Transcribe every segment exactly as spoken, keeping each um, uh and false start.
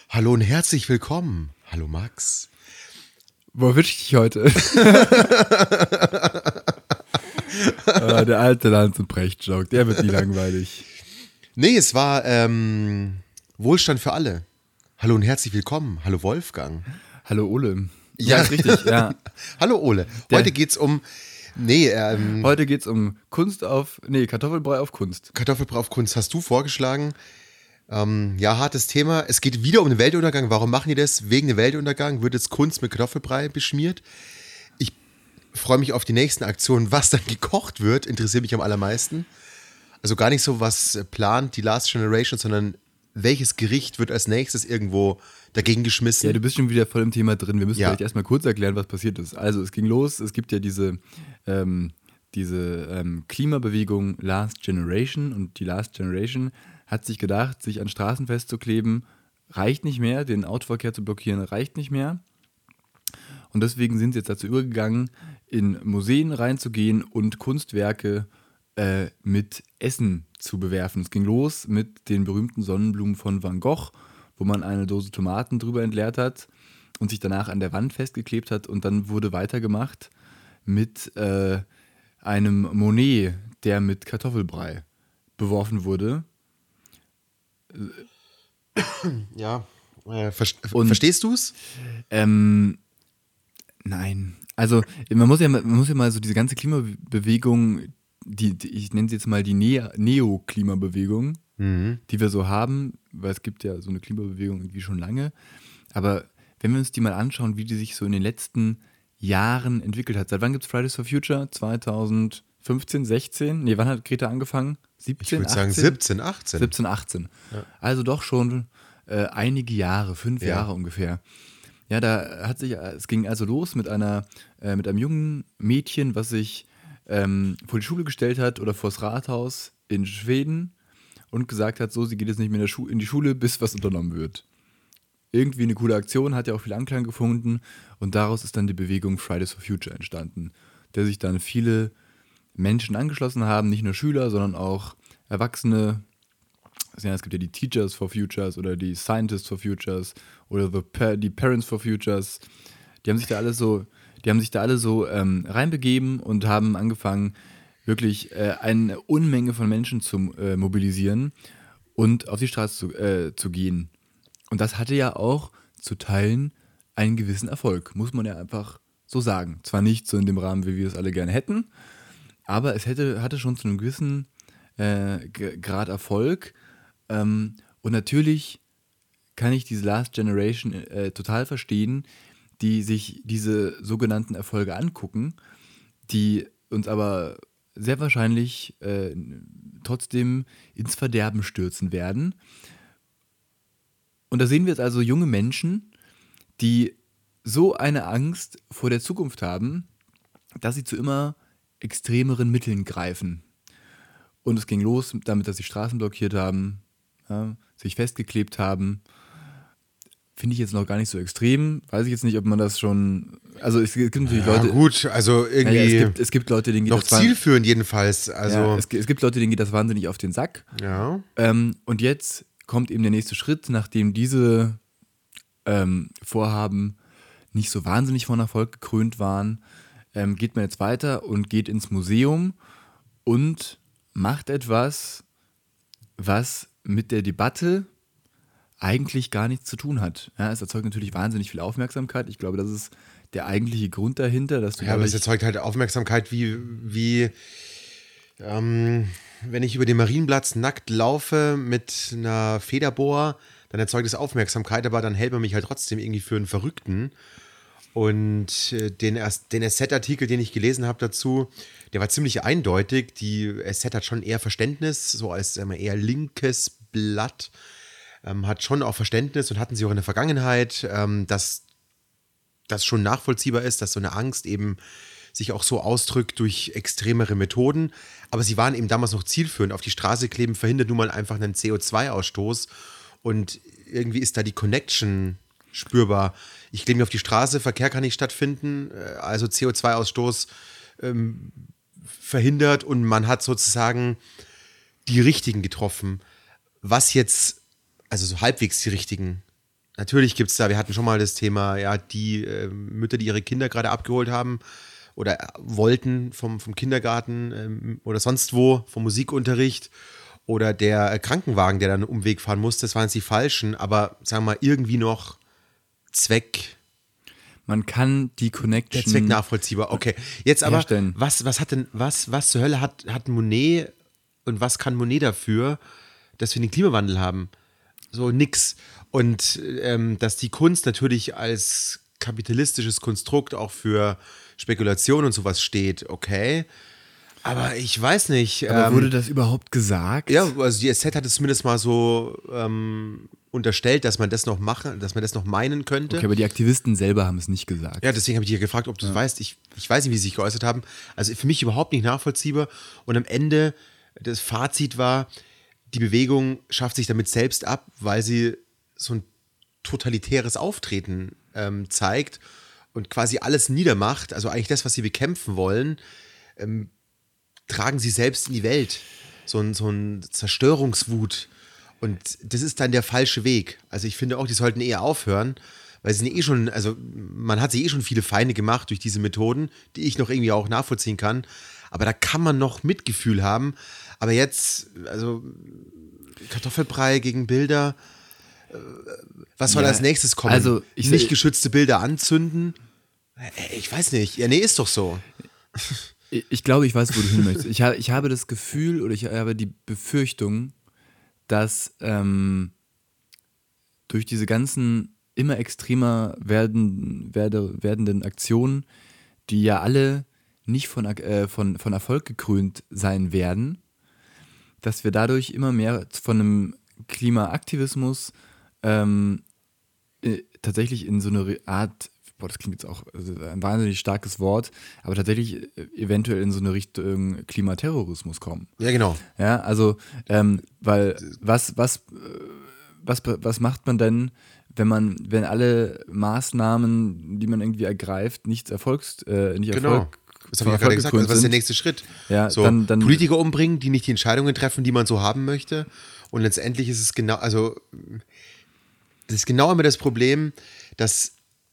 Hallo und herzlich willkommen. Hallo Max. Wo erwische ich dich heute? äh, der alte Lanz- und Brecht-Joke, der wird nie langweilig. Nee, es war ähm, Wohlstand für alle. Hallo und herzlich willkommen. Hallo Wolfgang. Hallo Ole. Ja, ist richtig, ja. Hallo Ole. Der- Heute geht's um, nee, ähm, Heute geht's um Kunst auf, nee, Kartoffelbrei auf Kunst. Kartoffelbrei auf Kunst hast du vorgeschlagen. Ähm, ja, hartes Thema. Es geht wieder um den Weltuntergang. Warum machen die das? Wegen dem Weltuntergang wird jetzt Kunst mit Kartoffelbrei beschmiert. Ich freue mich auf die nächsten Aktionen. Was dann gekocht wird, interessiert mich am allermeisten. Also gar nicht so, was plant die Last Generation, sondern welches Gericht wird als nächstes irgendwo dagegen geschmissen. Ja, du bist schon wieder voll im Thema drin. Wir müssen Ja. vielleicht erstmal kurz erklären, was passiert ist. Also, es ging los, es gibt ja diese, ähm, diese ähm, Klimabewegung Last Generation und die Last Generation hat sich gedacht, sich an Straßen festzukleben, reicht nicht mehr, den Autoverkehr zu blockieren, reicht nicht mehr. Und deswegen sind sie jetzt dazu übergegangen, in Museen reinzugehen und Kunstwerke äh, mit Essen zu bewerfen. Es ging los mit den berühmten Sonnenblumen von Van Gogh, wo man eine Dose Tomaten drüber entleert hat und sich danach an der Wand festgeklebt hat. Und dann wurde weitergemacht mit äh, einem Monet, der mit Kartoffelbrei beworfen wurde. Ja, äh, ver Und- verstehst du es? Ähm, nein. Also man muss ja, man muss ja mal so diese ganze Klimabewegung, die, die ich nenne sie jetzt mal die Ne- Neo-Klimabewegung, Mhm. die wir so haben, weil es gibt ja so eine Klimabewegung irgendwie schon lange. Aber wenn wir uns die mal anschauen, wie die sich so in den letzten Jahren entwickelt hat. Seit wann gibt es Fridays for Future? zweitausendfünfzehn, sechzehn? Nee, wann hat Greta angefangen? siebzehn, Ich würde sagen achtzehn? siebzehn, achtzehn. siebzehn, achtzehn. Also doch schon äh, einige Jahre, fünf Ja. Jahre ungefähr. Ja, da hat sich, es ging also los mit einer, äh, mit einem jungen Mädchen, was sich ähm, vor die Schule gestellt hat oder vors Rathaus in Schweden und gesagt hat, so, sie geht jetzt nicht mehr in, der Schu- in die Schule, bis was unternommen wird. Irgendwie eine coole Aktion, hat ja auch viel Anklang gefunden und daraus ist dann die Bewegung Fridays for Future entstanden, der sich dann viele Menschen angeschlossen haben, nicht nur Schüler, sondern auch Erwachsene. Ja, es gibt ja die Teachers for Futures oder die Scientists for Futures oder the pa- die Parents for Futures. Die haben sich da alle so, die haben sich da alle so ähm, reinbegeben und haben angefangen, wirklich äh, eine Unmenge von Menschen zu äh, mobilisieren und auf die Straße zu, äh, zu gehen. Und das hatte ja auch zu Teilen einen gewissen Erfolg, muss man ja einfach so sagen. Zwar nicht so in dem Rahmen, wie wir es alle gerne hätten, aber es hätte, hatte schon zu einem gewissen äh, G- Grad Erfolg. Ähm, und natürlich kann ich diese Last Generation äh, total verstehen, die sich diese sogenannten Erfolge angucken, die uns aber sehr wahrscheinlich äh, trotzdem ins Verderben stürzen werden. Und da sehen wir jetzt also junge Menschen, die so eine Angst vor der Zukunft haben, dass sie zu immer extremeren Mitteln greifen. Und es ging los damit, dass sie Straßen blockiert haben, ja, sich festgeklebt haben. Finde ich jetzt noch gar nicht so extrem. Weiß ich jetzt nicht, ob man das schon. Also es gibt natürlich Ja, Leute. gut, also irgendwie Naja, es, gibt, es gibt Leute, denen geht noch das wa- zielführend jedenfalls. Also, ja, es, gi- es gibt Leute, denen geht das wahnsinnig auf den Sack. ja. Ähm, und jetzt kommt eben der nächste Schritt, nachdem diese ähm, Vorhaben nicht so wahnsinnig von Erfolg gekrönt waren, ähm, geht man jetzt weiter und geht ins Museum und macht etwas, was mit der Debatte eigentlich gar nichts zu tun hat. Ja, es erzeugt natürlich wahnsinnig viel Aufmerksamkeit. Ich glaube, das ist der eigentliche Grund dahinter, dass du Ja, aber es dadurch- erzeugt halt Aufmerksamkeit, wie, wie ähm, wenn ich über den Marienplatz nackt laufe mit einer Federbohr, dann erzeugt es Aufmerksamkeit, aber dann hält man mich halt trotzdem irgendwie für einen Verrückten. Und äh, den, erst- den S Z-Artikel, den ich gelesen habe dazu, der war ziemlich eindeutig. Die S Z hat schon eher Verständnis, so als sagen wir, eher linkes Blatt, ähm, hat schon auch Verständnis und hatten sie auch in der Vergangenheit, ähm, dass das schon nachvollziehbar ist, dass so eine Angst eben sich auch so ausdrückt durch extremere Methoden. Aber sie waren eben damals noch zielführend. Auf die Straße kleben verhindert nun mal einfach einen C O zwei Ausstoß. Und irgendwie ist da die Connection spürbar. Ich klebe mich auf die Straße, Verkehr kann nicht stattfinden, äh, also C O zwei Ausstoß ähm, verhindert und man hat sozusagen die Richtigen getroffen. Was jetzt, also so halbwegs die Richtigen, natürlich gibt es da, wir hatten schon mal das Thema, ja, die äh, Mütter, die ihre Kinder gerade abgeholt haben oder äh, wollten vom, vom Kindergarten ähm, oder sonst wo, vom Musikunterricht oder der äh, Krankenwagen, der dann einen Umweg fahren musste, das waren jetzt die falschen, aber sagen wir mal, irgendwie noch Zweck, Man kann die der Connection Zweck nachvollziehbar. Okay, jetzt aber, herstellen. was, was hat denn, was, was zur Hölle hat, hat Monet und was kann Monet dafür, dass wir den Klimawandel haben? So nix. Und ähm, dass die Kunst natürlich als kapitalistisches Konstrukt auch für Spekulation und sowas steht, okay. Aber ich weiß nicht. Aber ähm, wurde das überhaupt gesagt? ja, also die S Z hat es zumindest mal so ähm, unterstellt, dass man das noch machen, dass man das noch meinen könnte. Okay, aber die Aktivisten selber haben es nicht gesagt. Ja, deswegen habe ich dich ja gefragt, ob du es weißt. Ich, ich weiß nicht, wie sie sich geäußert haben. Also für mich überhaupt nicht nachvollziehbar. Und am Ende, das Fazit war, die Bewegung schafft sich damit selbst ab, weil sie so ein totalitäres Auftreten ähm, zeigt und quasi alles niedermacht. Also eigentlich das, was sie bekämpfen wollen, ähm, tragen sie selbst in die Welt. So ein, so ein Zerstörungswut. Und das ist dann der falsche Weg. Also ich finde auch, die sollten eher aufhören, weil sie sind eh schon, also man hat sich eh schon viele Feinde gemacht durch diese Methoden, die ich noch irgendwie auch nachvollziehen kann. Aber da kann man noch Mitgefühl haben. Aber jetzt, also Kartoffelbrei gegen Bilder, äh, was soll Ja, als nächstes kommen? also ich nicht seh- geschützte Bilder anzünden? Äh, Ich weiß nicht. Ja, nee, ist doch so. Ich ich glaube, ich weiß, wo du hin möchtest. Ich, habe, ich habe das Gefühl oder ich habe die Befürchtung, dass ähm, durch diese ganzen immer extremer werden, werde, werdenden Aktionen, die ja alle nicht von, Ak- äh, von, von Erfolg gekrönt sein werden, dass wir dadurch immer mehr von einem Klimaaktivismus ähm, äh, tatsächlich in so eine Re- Art, boah, das klingt jetzt auch also ein wahnsinnig starkes Wort, aber tatsächlich äh, eventuell in so eine Richtung Klimaterrorismus kommen. Ja, genau. Ja, also, ähm, weil was, was, äh, was, was macht man denn, wenn man, wenn alle Maßnahmen, die man irgendwie ergreift, nicht Erfolgs, äh, nicht Genau. Erfolg, Das von habe ich ja gerade Erfolg gesagt. gekrönt Also was ist der sind? nächste Schritt? Ja, so, dann- dann- Politiker umbringen, die nicht die Entscheidungen treffen, die man so haben möchte. Und letztendlich ist es genau, also das ist genau immer das Problem, dass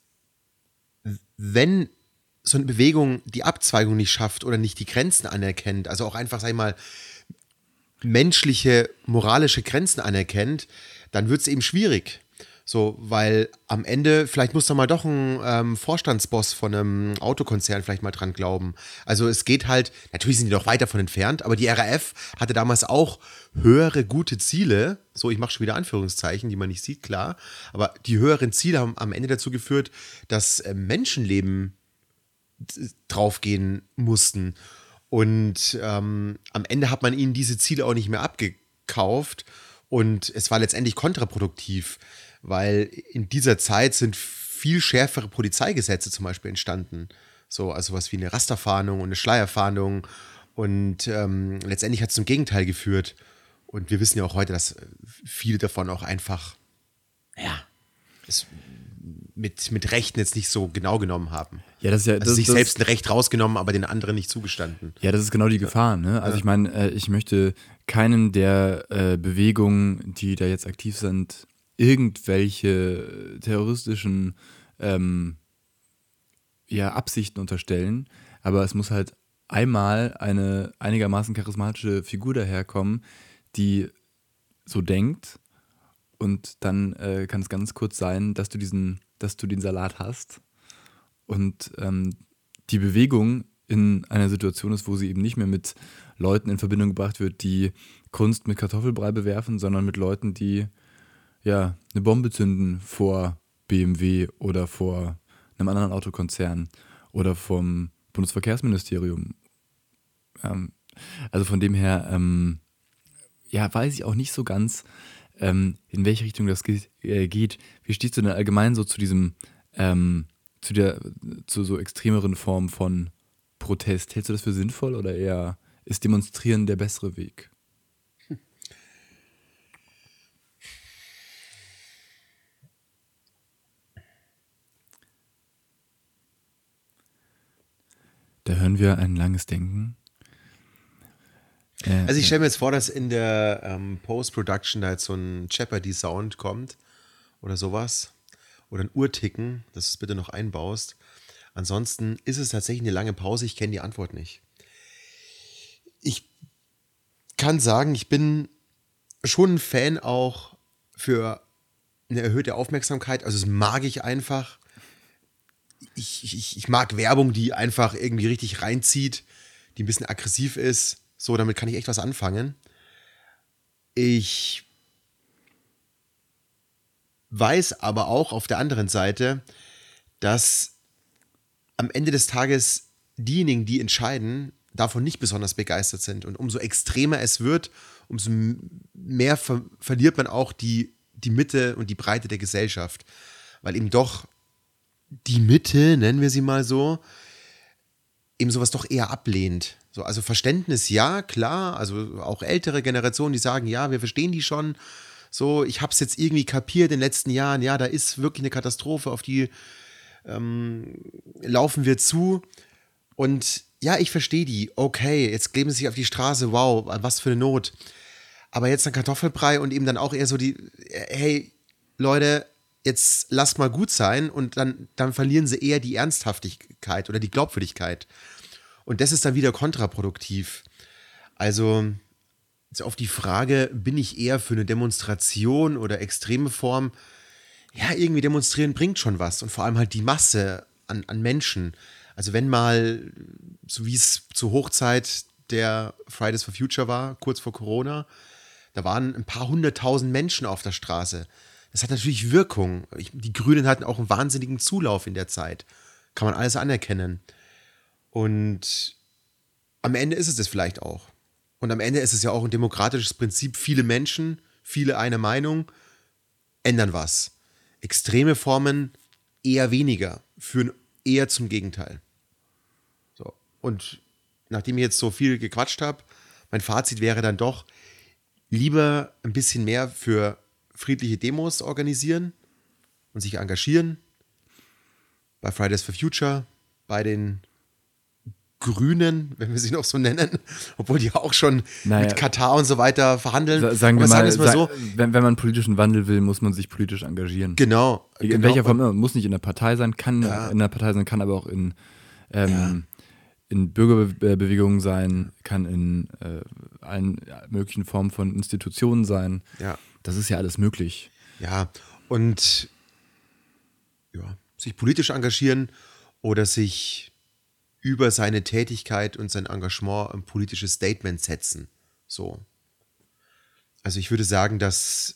wenn so eine Bewegung die Abzweigung nicht schafft oder nicht die Grenzen anerkennt, also auch einfach, sag ich mal, menschliche, moralische Grenzen anerkennt, dann wird es eben schwierig. So, weil am Ende, vielleicht muss da mal doch ein ähm, Vorstandsboss von einem Autokonzern vielleicht mal dran glauben. Also es geht halt, natürlich sind die noch weit davon entfernt, aber die R A F hatte damals auch höhere gute Ziele. So, ich mache schon wieder Anführungszeichen, die man nicht sieht, klar. Aber die höheren Ziele haben am Ende dazu geführt, dass äh, Menschenleben d- draufgehen mussten. Und ähm, am Ende hat man ihnen diese Ziele auch nicht mehr abgekauft. Und es war letztendlich kontraproduktiv, weil in dieser Zeit sind viel schärfere Polizeigesetze zum Beispiel entstanden. So, also was wie eine Rasterfahndung und eine Schleierfahndung. Und ähm, letztendlich hat es zum Gegenteil geführt. Und wir wissen ja auch heute, dass viele davon auch einfach, ja, es mit, mit Rechten jetzt nicht so genau genommen haben. Ja, das ist ja, Also das, sich das, selbst ein Recht rausgenommen, aber den anderen nicht zugestanden. Ja, das ist genau die Gefahr. Ne? Also ich meine, äh, ich möchte keinen der äh, Bewegungen, die da jetzt aktiv sind, irgendwelche terroristischen ähm, ja, Absichten unterstellen. Aber es muss halt einmal eine einigermaßen charismatische Figur daherkommen, die so denkt. Und dann äh, kann es ganz kurz sein, dass du diesen, dass du den Salat hast. Und ähm, die Bewegung in einer Situation ist, wo sie eben nicht mehr mit Leuten in Verbindung gebracht wird, die Kunst mit Kartoffelbrei bewerfen, sondern mit Leuten, die ja eine Bombe zünden vor B M W oder vor einem anderen Autokonzern oder vom Bundesverkehrsministerium. Ähm, also von dem her, ähm, ja, weiß ich auch nicht so ganz, ähm, in welche Richtung das ge- äh, geht. Wie stehst du denn allgemein so zu diesem ähm, zu der, zu so extremeren Formen von Protest. Hältst du das für sinnvoll oder eher ist Demonstrieren der bessere Weg? Da hören wir ein langes Denken. Äh, Also ich stelle mir jetzt vor, dass in der ähm, Post-Production da jetzt so ein Jeopardy-Sound kommt oder sowas. oder ein Uhrticken, dass du es bitte noch einbaust. Ansonsten ist es tatsächlich eine lange Pause. Ich kenne die Antwort nicht. Ich kann sagen, ich bin schon ein Fan auch für eine erhöhte Aufmerksamkeit. Also das mag ich einfach. Ich, ich, ich mag Werbung, die einfach irgendwie richtig reinzieht, die ein bisschen aggressiv ist. So, damit kann ich echt was anfangen. Ich weiß aber auch auf der anderen Seite, dass am Ende des Tages diejenigen, die entscheiden, davon nicht besonders begeistert sind. Und umso extremer es wird, umso mehr ver- verliert man auch die, die Mitte und die Breite der Gesellschaft. Weil eben doch die Mitte, nennen wir sie mal so, eben sowas doch eher ablehnt. So, also Verständnis, ja, klar, also auch ältere Generationen, die sagen, ja, wir verstehen die schon. So, ich habe es jetzt irgendwie kapiert in den letzten Jahren, ja, da ist wirklich eine Katastrophe, auf die ähm, laufen wir zu. Und ja, ich verstehe die, okay, jetzt kleben sie sich auf die Straße, wow, was für eine Not. Aber jetzt ein Kartoffelbrei und eben dann auch eher so die, hey, Leute, jetzt lasst mal gut sein und dann, dann verlieren sie eher die Ernsthaftigkeit oder die Glaubwürdigkeit. Und das ist dann wieder kontraproduktiv. Also jetzt auf die Frage, bin ich eher für eine Demonstration oder extreme Form? Ja, irgendwie demonstrieren bringt schon was und vor allem halt die Masse an, an Menschen. Also wenn mal, so wie es zur Hochzeit der Fridays for Future war, kurz vor Corona, da waren ein paar hunderttausend Menschen auf der Straße. Das hat natürlich Wirkung. Ich, die Grünen hatten auch einen wahnsinnigen Zulauf in der Zeit. Kann man alles anerkennen. Und am Ende ist es das vielleicht auch. Und am Ende ist es ja auch ein demokratisches Prinzip. Viele Menschen, viele eine Meinung, ändern was. Extreme Formen eher weniger, führen eher zum Gegenteil. So. Und nachdem ich jetzt so viel gequatscht habe, mein Fazit wäre dann doch, lieber ein bisschen mehr für friedliche Demos organisieren und sich engagieren. Bei Fridays for Future, bei den Grünen, wenn wir sie noch so nennen, obwohl die auch schon naja, mit Katar und so weiter verhandeln. Sa- sagen Aber wir mal, sagen wir es mal so. wenn, wenn man politischen Wandel will, muss man sich politisch engagieren. Genau. In genau. welcher Form immer, muss nicht in der Partei sein, kann Ja. in der Partei sein, kann aber auch in, ähm, Ja. in Bürgerbewegungen sein, kann in äh, allen möglichen Formen von Institutionen sein. Ja. Das ist ja alles möglich. Ja, und ja, sich politisch engagieren oder sich über seine Tätigkeit und sein Engagement ein politisches Statement setzen. So. Also ich würde sagen, dass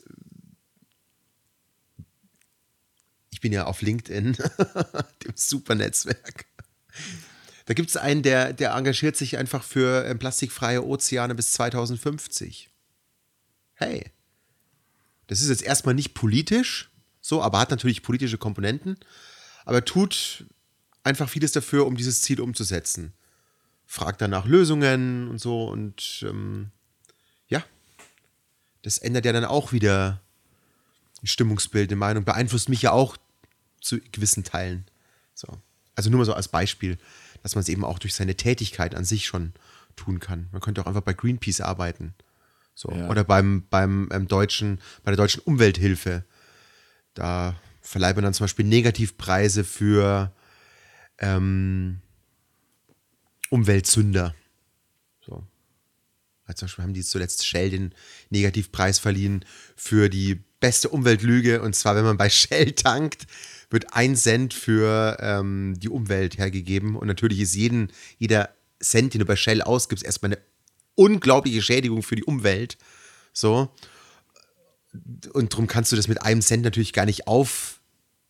ich bin ja auf LinkedIn, dem super Netzwerk. Da gibt es einen, der, der engagiert sich einfach für äh, plastikfreie Ozeane bis zweitausendfünfzig. Hey. Das ist jetzt erstmal nicht politisch, so, aber hat natürlich politische Komponenten, aber tut einfach vieles dafür, um dieses Ziel umzusetzen. Fragt dann nach Lösungen und so und ähm, ja, das ändert ja dann auch wieder ein Stimmungsbild, eine Meinung, beeinflusst mich ja auch zu gewissen Teilen. So. Also nur mal so als Beispiel, dass man es eben auch durch seine Tätigkeit an sich schon tun kann. Man könnte auch einfach bei Greenpeace arbeiten. So. Ja. Oder beim, beim ähm, deutschen, bei der deutschen Umwelthilfe. Da verleiht man dann zum Beispiel Negativpreise für ähm, Umweltsünder. So. Also zum Beispiel haben die zuletzt Shell den Negativpreis verliehen für die beste Umweltlüge. Und zwar, wenn man bei Shell tankt, wird ein Cent für ähm, die Umwelt hergegeben. Und natürlich ist jeden, jeder Cent, den du bei Shell ausgibst, erstmal eine unglaubliche Schädigung für die Umwelt. So. Und darum kannst du das mit einem Cent natürlich gar nicht auf,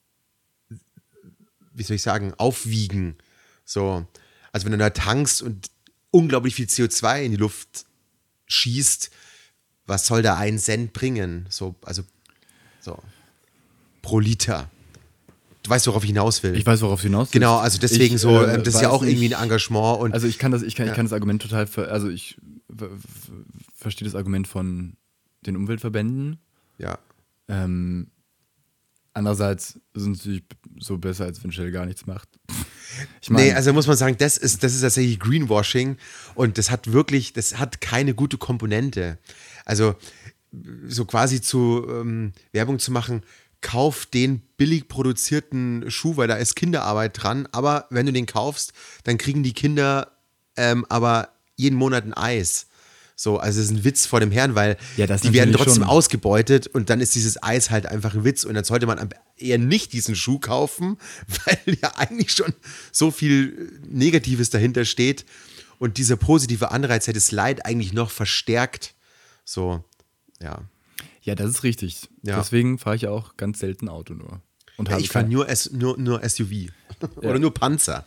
wie soll ich sagen, aufwiegen. So. Also wenn du da tankst und unglaublich viel C O zwei in die Luft schießt, was soll da ein Cent bringen? So, also so pro Liter. Du weißt, worauf ich hinaus will. Ich weiß, worauf du hinaus willst. Genau, also deswegen ich, so, äh, das ist ja auch nicht, irgendwie ein Engagement. Und also ich kann das, ich kann, ja. ich kann das Argument total, ver, also ich v- v- verstehe das Argument von den Umweltverbänden. ja. Ähm, andererseits sind es natürlich so besser, als wenn Shell gar nichts macht. Ich Nee, also muss man sagen, das ist, das ist tatsächlich Greenwashing und das hat wirklich, das hat keine gute Komponente. Also so quasi zu ähm, Werbung zu machen, kauf den billig produzierten Schuh, weil da ist Kinderarbeit dran. Aber wenn du den kaufst, dann kriegen die Kinder ähm, aber jeden Monat ein Eis. So, also es ist ein Witz vor dem Herrn, weil Ja, das die werden natürlich trotzdem schon. ausgebeutet und dann ist dieses Eis halt einfach ein Witz und dann sollte man am- eher nicht diesen Schuh kaufen, weil ja eigentlich schon so viel Negatives dahinter steht und dieser positive Anreiz hätte das Leid eigentlich noch verstärkt. So, ja. Ja, das ist richtig. Ja. Deswegen fahre ich auch ganz selten Auto nur. Und Ja, habe ich fahre kein- nur, S- nur, nur S U V oder nur Panzer.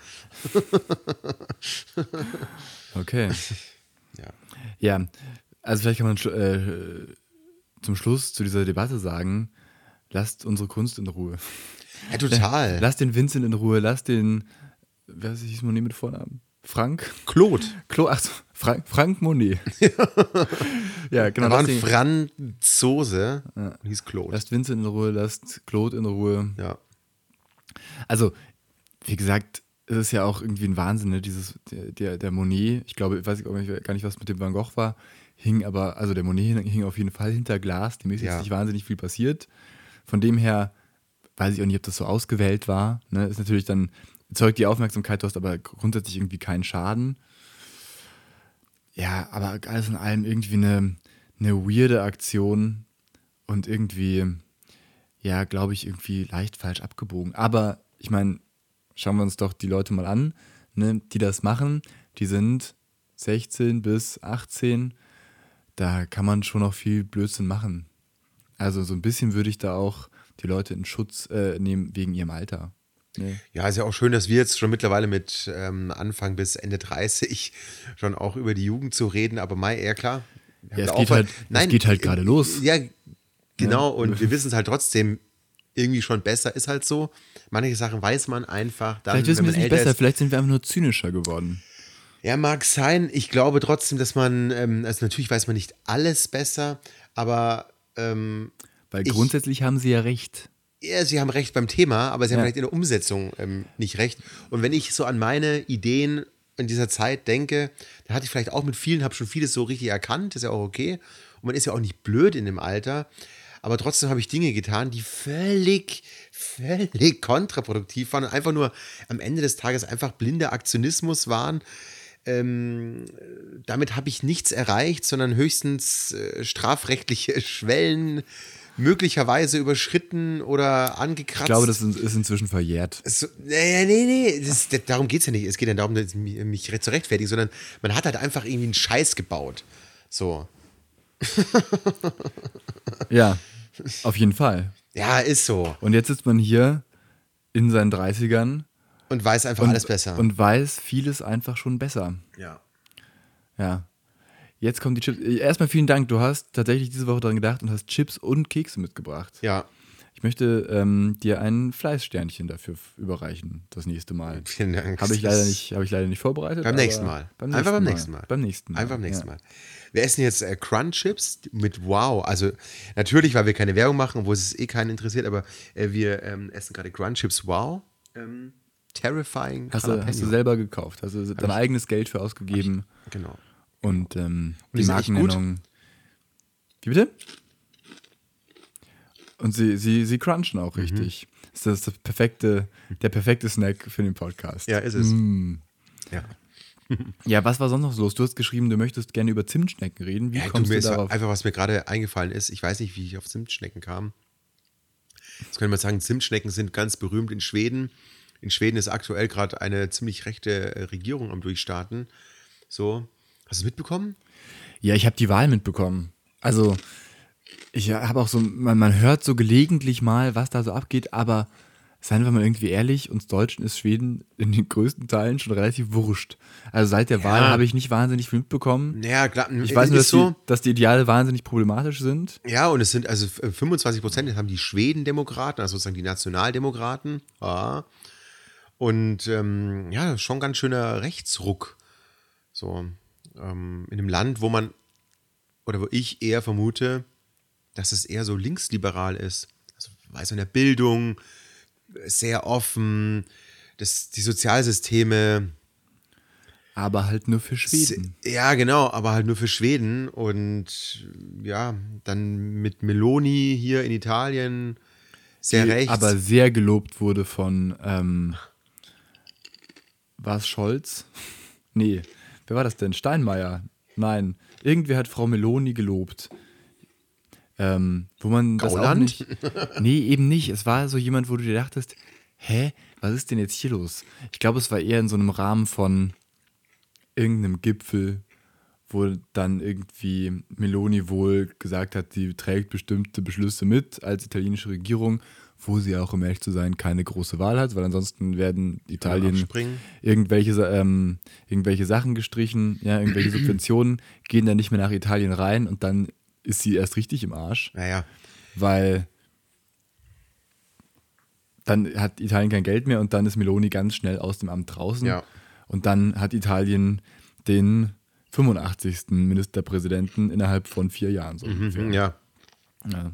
Okay. Ja. Ja, also vielleicht kann man schlu- äh, zum Schluss zu dieser Debatte sagen, lasst unsere Kunst in Ruhe. Ja, total. Lasst den Vincent in Ruhe, lasst den, wer ist hieß Monet mit Vornamen? Frank? Claude. Klo, ach so, Frank, Frank Monet. ja, genau. Da war Lasst, ein den, Franzose, hieß Claude. lasst Vincent in Ruhe, lasst Claude in Ruhe. Ja. Also, wie gesagt, es ist ja auch irgendwie ein Wahnsinn, ne? Dieses, der, der, der Monet, ich glaube, ich weiß gar nicht, was mit dem Van Gogh war, hing aber, also der Monet hing, hing auf jeden Fall hinter Glas, dem ist Ja. jetzt nicht wahnsinnig viel passiert. Von dem her weiß ich auch nicht, ob das so ausgewählt war. Ne? Ist natürlich dann, zeugt die Aufmerksamkeit, du hast aber grundsätzlich irgendwie keinen Schaden. Ja, aber alles in allem irgendwie eine, eine weirde Aktion und irgendwie, ja, glaube ich, irgendwie leicht falsch abgebogen. Aber ich meine, schauen wir uns doch die Leute mal an, ne, die das machen. Die sind sechzehn bis achtzehn. Da kann man schon noch viel Blödsinn machen. Also so ein bisschen würde ich da auch die Leute in Schutz äh, nehmen wegen ihrem Alter. Ne? Ja, ist ja auch schön, dass wir jetzt schon mittlerweile mit ähm, Anfang bis Ende dreißig schon auch über die Jugend zu reden, aber Mai, eher klar. wir haben Ja, es da geht auch- halt- es geht halt gerade los. Ja, genau, und wir wissen es halt trotzdem irgendwie schon besser, ist halt so. Manche Sachen weiß man einfach dann, Vielleicht wissen wenn wir man es nicht älter besser, ist. vielleicht sind wir einfach nur zynischer geworden. Ja, mag sein. Ich glaube trotzdem, dass man, ähm, also natürlich weiß man nicht alles besser, aber ähm, Weil Ich- grundsätzlich haben sie ja recht. ja, Sie haben recht beim Thema, aber Sie haben Ja. vielleicht in der Umsetzung ähm, nicht recht. Und wenn ich so an meine Ideen in dieser Zeit denke, da hatte ich vielleicht auch mit vielen, habe schon vieles so richtig erkannt, ist ja auch okay. Und man ist ja auch nicht blöd in dem Alter. Aber trotzdem habe ich Dinge getan, die völlig, völlig kontraproduktiv waren und einfach nur am Ende des Tages einfach blinder Aktionismus waren. Ähm, damit habe ich nichts erreicht, sondern höchstens äh, strafrechtliche Schwellen möglicherweise überschritten oder angekratzt. Ich glaube, das ist ist inzwischen verjährt. So, nee, nee, nee, das, das, darum geht es ja nicht. Es geht ja darum, dass mich, mich zu rechtfertigen, sondern man hat halt einfach irgendwie einen Scheiß gebaut. So. Ja, auf jeden Fall. Ja, ist so. Und jetzt sitzt man hier in seinen dreißigern Und weiß einfach und, alles besser. und weiß vieles einfach schon besser. ja. Ja. Jetzt kommen die Chips. Erstmal vielen Dank, du hast tatsächlich diese Woche daran gedacht und hast Chips und Kekse mitgebracht. Ja. Ich möchte ähm, dir ein Fleißsternchen dafür f- überreichen, das nächste Mal. Vielen Dank. Habe ich, leider nicht- hab ich leider nicht vorbereitet. Beim aber nächsten Mal. Beim Einfach beim Mal. nächsten Mal. Beim nächsten Mal. Einfach beim nächsten ja. Mal. Wir essen jetzt äh, Crunch-Chips mit Wow. Also natürlich, weil wir keine Werbung machen, wo es eh keinen interessiert, aber äh, wir ähm, essen gerade Crunch-Chips Wow. Ähm, terrifying. Hast, du, hast du Jalapeno. selber gekauft, hast du dein ich- eigenes Geld für ausgegeben Genau. und ähm, die die sind echt gut. Markennennung. Wie bitte? Und sie, sie, sie crunchen auch Mhm. richtig. Das ist das perfekte, der perfekte Snack für den Podcast. Ja, ist es. Mm. Ja. Ja, was war sonst noch los? Du hast geschrieben, du möchtest gerne über Zimtschnecken reden. Wie Ja, du, kommst mir du ist darauf? einfach, was mir gerade eingefallen ist, ich weiß nicht, wie ich auf Zimtschnecken kam. Jetzt könnte man sagen, Zimtschnecken sind ganz berühmt in Schweden. In Schweden ist aktuell gerade eine ziemlich rechte äh, Regierung am Durchstarten. So, hast du es mitbekommen? Ja, ich habe die Wahl mitbekommen. Also, ich habe auch so, man, man hört so gelegentlich mal, was da so abgeht, aber seien wir mal irgendwie ehrlich, uns Deutschen ist Schweden in den größten Teilen schon relativ wurscht. Also seit der Ja. Wahl habe ich nicht wahnsinnig viel mitbekommen. Naja, klar. Ich weiß nur, dass, ist so. die, dass die Ideale wahnsinnig problematisch sind. Ja, und es sind also fünfundzwanzig Prozent haben die Schwedendemokraten, also sozusagen die Nationaldemokraten. Ja. Und ähm, ja, schon ganz schöner Rechtsruck. So, ähm, in einem Land, wo man, oder wo ich eher vermute, dass es eher so linksliberal ist. Also weiß in der Bildung, sehr offen, das, die Sozialsysteme. Aber halt nur für Schweden. Ja, genau, aber halt nur für Schweden. Und ja, dann mit Meloni hier in Italien. sehr die rechts. aber sehr gelobt wurde von, ähm, war es Scholz? Nee, wer war das denn? Steinmeier? Nein, irgendwer hat Frau Meloni gelobt. Ähm, wo man das auch Gauland? nicht. Nee, eben nicht. Es war so jemand, wo du dir dachtest, hä, was ist denn jetzt hier los? Ich glaube, es war eher in so einem Rahmen von irgendeinem Gipfel, wo dann irgendwie Meloni wohl gesagt hat, sie trägt bestimmte Beschlüsse mit als italienische Regierung, wo sie auch, um ehrlich zu sein, keine große Wahl hat, weil ansonsten werden Italien abspringen. irgendwelche, ähm, irgendwelche Sachen gestrichen, ja, irgendwelche Subventionen gehen dann nicht mehr nach Italien rein und dann ist sie erst richtig im Arsch, Naja, weil dann hat Italien kein Geld mehr und dann ist Meloni ganz schnell aus dem Amt draußen ja. und dann hat Italien den fünfundachtzigsten Ministerpräsidenten innerhalb von vier Jahren so ungefähr. Mhm, ja. Ja.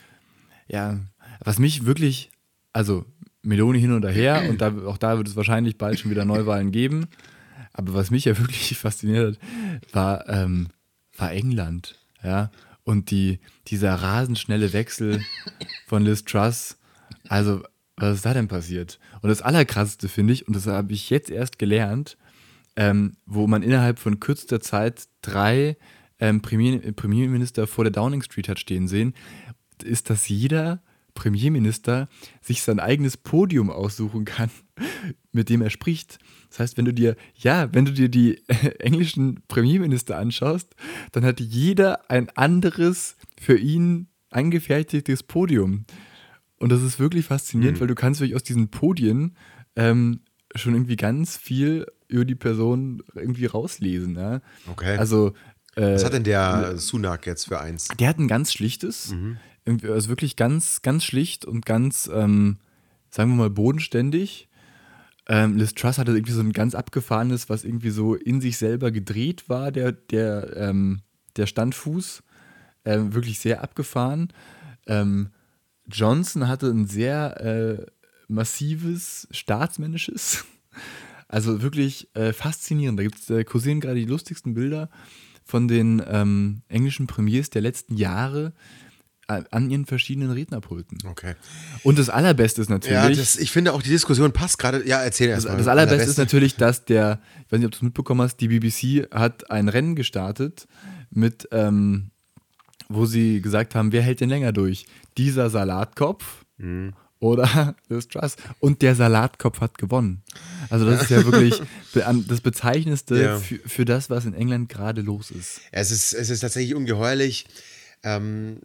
Ja, was mich wirklich, also Meloni hin und her und da, auch da wird es wahrscheinlich bald schon wieder Neuwahlen geben, aber was mich ja wirklich fasziniert hat, war, ähm, war England, ja, und die, dieser rasend schnelle Wechsel von Liz Truss, also was ist da denn passiert? Und das Allerkrasseste finde ich, und das habe ich jetzt erst gelernt, ähm, wo man innerhalb von kürzester Zeit drei ähm, Premier, Premierminister vor der Downing Street hat stehen sehen, ist, dass jeder Premierminister sich sein eigenes Podium aussuchen kann, mit dem er spricht. Das heißt, wenn du dir, ja, wenn du dir die äh, englischen Premierminister anschaust, dann hat jeder ein anderes für ihn angefertigtes Podium. Und das ist wirklich faszinierend, Mhm. weil du kannst wirklich aus diesen Podien ähm, schon irgendwie ganz viel über die Person irgendwie rauslesen. Ja? Okay. Also äh, Was hat denn der Sunak jetzt für eins? der hat ein ganz schlichtes, Mhm. irgendwie, also wirklich ganz, ganz schlicht und ganz, ähm, sagen wir mal, bodenständig. Ähm, Liz Truss hatte irgendwie so ein ganz abgefahrenes, was irgendwie so in sich selber gedreht war, der, der, ähm, der Standfuß. Ähm, wirklich sehr abgefahren. Ähm, Johnson hatte ein sehr äh, massives, staatsmännisches. Also wirklich äh, faszinierend. Da gibt's, äh, kursieren gerade die lustigsten Bilder von den ähm, englischen Premiers der letzten Jahre äh, an ihren verschiedenen Rednerpulten. Okay. Und das Allerbeste ist natürlich, Ja, das, ich finde auch, die Diskussion passt gerade. Ja, erzähl das, erst mal. das Allerbeste ist natürlich, dass der, ich weiß nicht, ob du es mitbekommen hast, die B B C hat ein Rennen gestartet mit, ähm, wo sie gesagt haben, wer hält denn länger durch? Dieser Salatkopf Mhm. oder Liz Truss? Und der Salatkopf hat gewonnen. Also das ist ja wirklich be- am- das Bezeichnendste Ja. für, für das, was in England gerade los ist. Es ist, es ist tatsächlich ungeheuerlich. Ähm,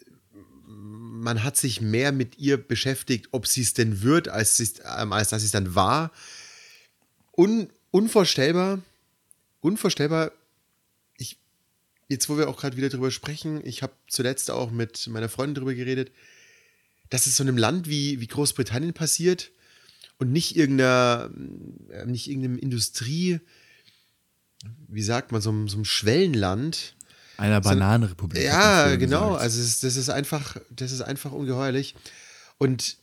man hat sich mehr mit ihr beschäftigt, ob sie es denn wird, als, sie's- ähm, als dass sie es dann war. Un, unvorstellbar, unvorstellbar. Ich, jetzt, wo wir auch gerade wieder drüber sprechen, ich habe zuletzt auch mit meiner Freundin drüber geredet, dass es so in einem Land wie, wie Großbritannien passiert und nicht irgendeiner, äh, nicht irgendeinem Industrie, wie sagt man, so, einem- so einem Schwellenland. Einer So- Bananenrepublik. hat man Ja, früher genau. gesagt. Also es ist, das ist einfach, das ist einfach ungeheuerlich. Und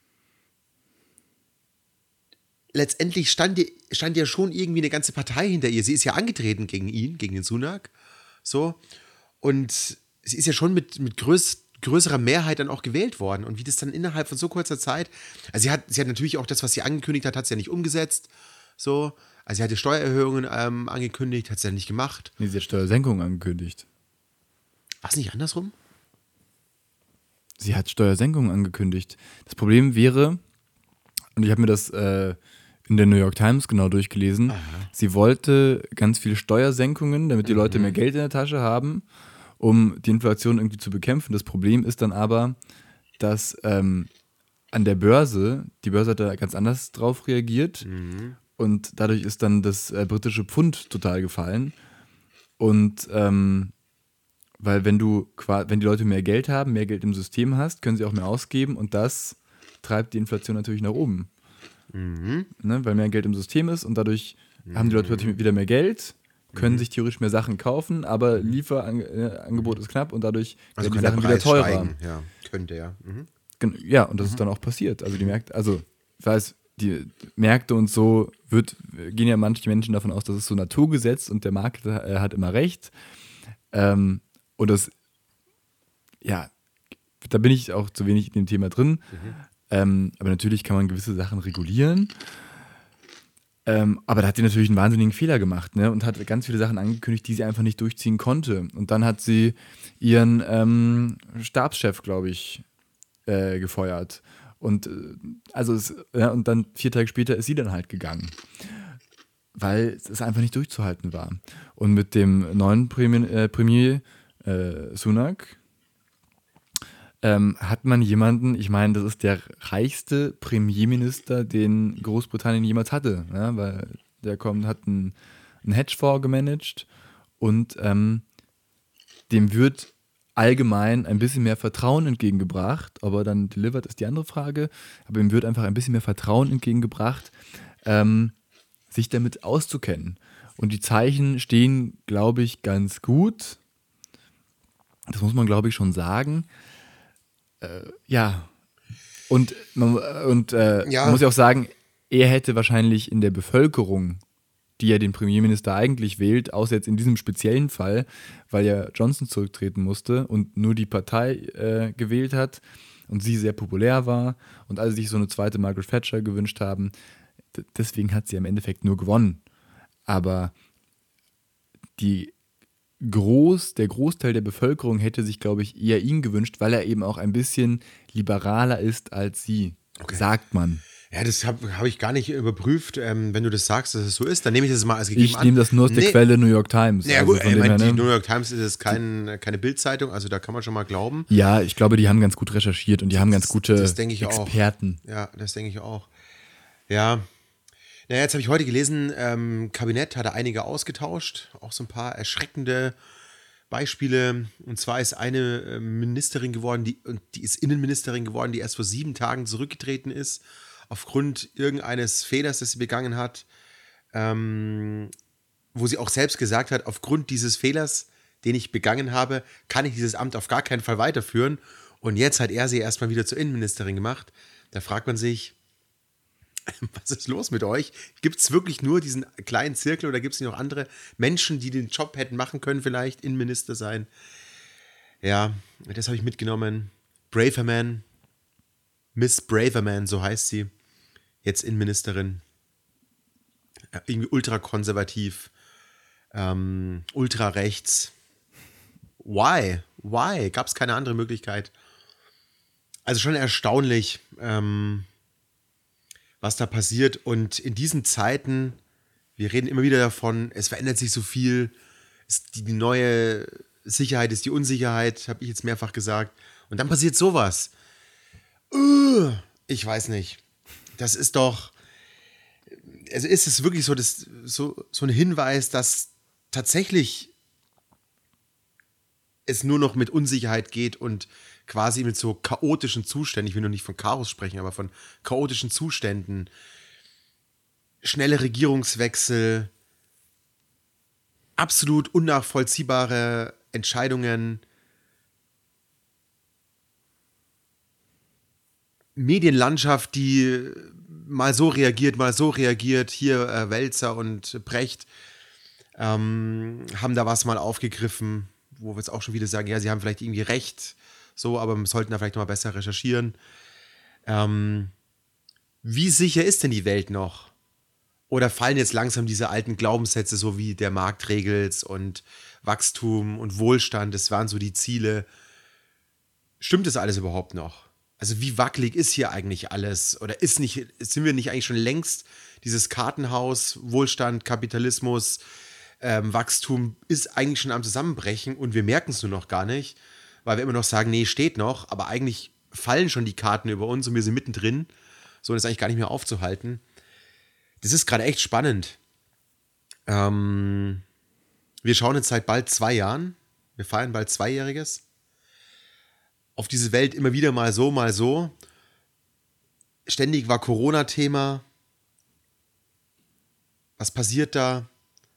letztendlich stand, die- stand ja schon irgendwie eine ganze Partei hinter ihr. Sie ist ja angetreten gegen ihn, gegen den Sunak. So. Und sie ist ja schon mit, mit größ, größerer Mehrheit dann auch gewählt worden. Und wie das dann innerhalb von so kurzer Zeit, also sie hat, sie hat natürlich auch das, was sie angekündigt hat, hat sie ja nicht umgesetzt. So. Also sie hatte Steuererhöhungen ähm, angekündigt, hat sie ja nicht gemacht. Nee, sie hat Steuersenkung angekündigt. War es nicht andersrum? Sie hat Steuersenkung angekündigt. Das Problem wäre, und ich habe mir das äh, in der New York Times genau durchgelesen, sie wollte ganz viele Steuersenkungen, damit die Leute mehr Geld in der Tasche haben, um die Inflation irgendwie zu bekämpfen. Das Problem ist dann aber, dass ähm, an der Börse, die Börse hat da ganz anders drauf reagiert und dadurch ist dann das äh, britische Pfund total gefallen. Und ähm, weil wenn du qua- wenn die Leute mehr Geld haben, mehr Geld im System hast, können sie auch mehr ausgeben und das treibt die Inflation natürlich nach oben. Ne? Weil mehr Geld im System ist und dadurch haben die Leute plötzlich wieder mehr Geld, können sich theoretisch mehr Sachen kaufen, aber Lieferangebot ist knapp und dadurch Also werden die kann Sachen der wieder Preis teurer. steigen. Ja, könnte ja. Mhm. Gen- Ja, und das ist dann auch passiert. Also die Märkte, also ich weiß, die Märkte und so wird, gehen ja manche Menschen davon aus, das ist so Naturgesetz und der Markt äh, hat immer recht. Ähm, und das, ja, da bin ich auch zu wenig in dem Thema drin. Mhm. Ähm, aber natürlich kann man gewisse Sachen regulieren. Ähm, aber da hat sie natürlich einen wahnsinnigen Fehler gemacht, ne? Und hat ganz viele Sachen angekündigt, die sie einfach nicht durchziehen konnte. Und dann hat sie ihren ähm, Stabschef, glaube ich, äh, gefeuert. Und äh, also es, ja, und dann vier Tage später ist sie dann halt gegangen. Weil es einfach nicht durchzuhalten war. Und mit dem neuen Premier, äh, Premier äh, Sunak ähm, hat man jemanden, ich meine, das ist der reichste Premierminister, den Großbritannien jemals hatte, ja, weil der kommt, hat einen, einen Hedgefonds gemanagt und ähm, dem wird allgemein ein bisschen mehr Vertrauen entgegengebracht, ob er dann delivered, ist die andere Frage, aber ihm wird einfach ein bisschen mehr Vertrauen entgegengebracht, ähm, sich damit auszukennen. Und die Zeichen stehen, glaube ich, ganz gut. Das muss man, glaube ich, schon sagen. Äh, ja. Und, man, und äh, Ja. man muss ja auch sagen, er hätte wahrscheinlich in der Bevölkerung, die ja den Premierminister eigentlich wählt, außer jetzt in diesem speziellen Fall, weil ja Johnson zurücktreten musste und nur die Partei äh, gewählt hat und sie sehr populär war und alle sich so eine zweite Margaret Thatcher gewünscht haben, d- deswegen hat sie im Endeffekt nur gewonnen. Aber die Groß, der Großteil der Bevölkerung hätte sich, glaube ich, eher ihn gewünscht, weil er eben auch ein bisschen liberaler ist als sie, Okay. sagt man. Ja, das habe hab ich gar nicht überprüft. Ähm, wenn du das sagst, dass es so ist, dann nehme ich das mal als gegeben Ich an. nehme das nur aus der Nee. Quelle New York Times. Ja, also gut, von ich dem meine, her, die ne? New York Times ist jetzt kein, keine Bildzeitung, also da kann man schon mal glauben. Ja, ich glaube, die haben ganz gut recherchiert und die haben ganz gute das denke ich auch. Experten. Ja, das denke ich auch. Ja. Naja, jetzt habe ich heute gelesen, ähm, Kabinett hat er einige ausgetauscht, auch so ein paar erschreckende Beispiele. Und zwar ist eine äh, Ministerin geworden, die, und die ist Innenministerin geworden, die erst vor sieben Tagen zurückgetreten ist, aufgrund irgendeines Fehlers, das sie begangen hat, ähm, wo sie auch selbst gesagt hat, aufgrund dieses Fehlers, den ich begangen habe, kann ich dieses Amt auf gar keinen Fall weiterführen. Und jetzt hat er sie erstmal wieder zur Innenministerin gemacht. Da fragt man sich, was ist los mit euch? Gibt es wirklich nur diesen kleinen Zirkel oder gibt es noch andere Menschen, die den Job hätten machen können, vielleicht Innenminister sein? Ja, das habe ich mitgenommen. Braverman, Miss Braverman, so heißt sie. Jetzt Innenministerin. Ja, irgendwie ultrakonservativ, ähm, ultrarechts. Why? Why? Gab es keine andere Möglichkeit? Also schon erstaunlich, ähm, was da passiert. Und in diesen Zeiten, wir reden immer wieder davon, es verändert sich so viel. Es, die, die neue Sicherheit ist die Unsicherheit, habe ich jetzt mehrfach gesagt. Und dann passiert sowas. Uh, ich weiß nicht. Das ist doch, also ist es wirklich so, das, so, so ein Hinweis, dass tatsächlich es nur noch mit Unsicherheit geht und quasi mit so chaotischen Zuständen, ich will noch nicht von Chaos sprechen, aber von chaotischen Zuständen, schnelle Regierungswechsel, absolut unnachvollziehbare Entscheidungen, Medienlandschaft, die mal so reagiert, mal so reagiert, hier äh, Wälzer und Brecht ähm, haben da was mal aufgegriffen, wo wir jetzt auch schon wieder sagen, ja, sie haben vielleicht irgendwie recht, so, aber wir sollten da vielleicht noch mal besser recherchieren. Ähm, wie sicher ist denn die Welt noch? Oder fallen jetzt langsam diese alten Glaubenssätze, so wie der Markt regelt's und Wachstum und Wohlstand, das waren so die Ziele. Stimmt das alles überhaupt noch? Also wie wackelig ist hier eigentlich alles? Oder ist nicht, sind wir nicht eigentlich schon längst dieses Kartenhaus, Wohlstand, Kapitalismus, ähm, Wachstum ist eigentlich schon am Zusammenbrechen und wir merken es nur noch gar nicht, weil wir immer noch sagen, nee, steht noch, aber eigentlich fallen schon die Karten über uns und wir sind mittendrin. So, und das ist eigentlich gar nicht mehr aufzuhalten. Das ist gerade echt spannend. Ähm, wir schauen jetzt seit bald zwei Jahren, wir feiern bald Zweijähriges, auf diese Welt immer wieder mal so, mal so. Ständig war Corona-Thema. Was passiert da?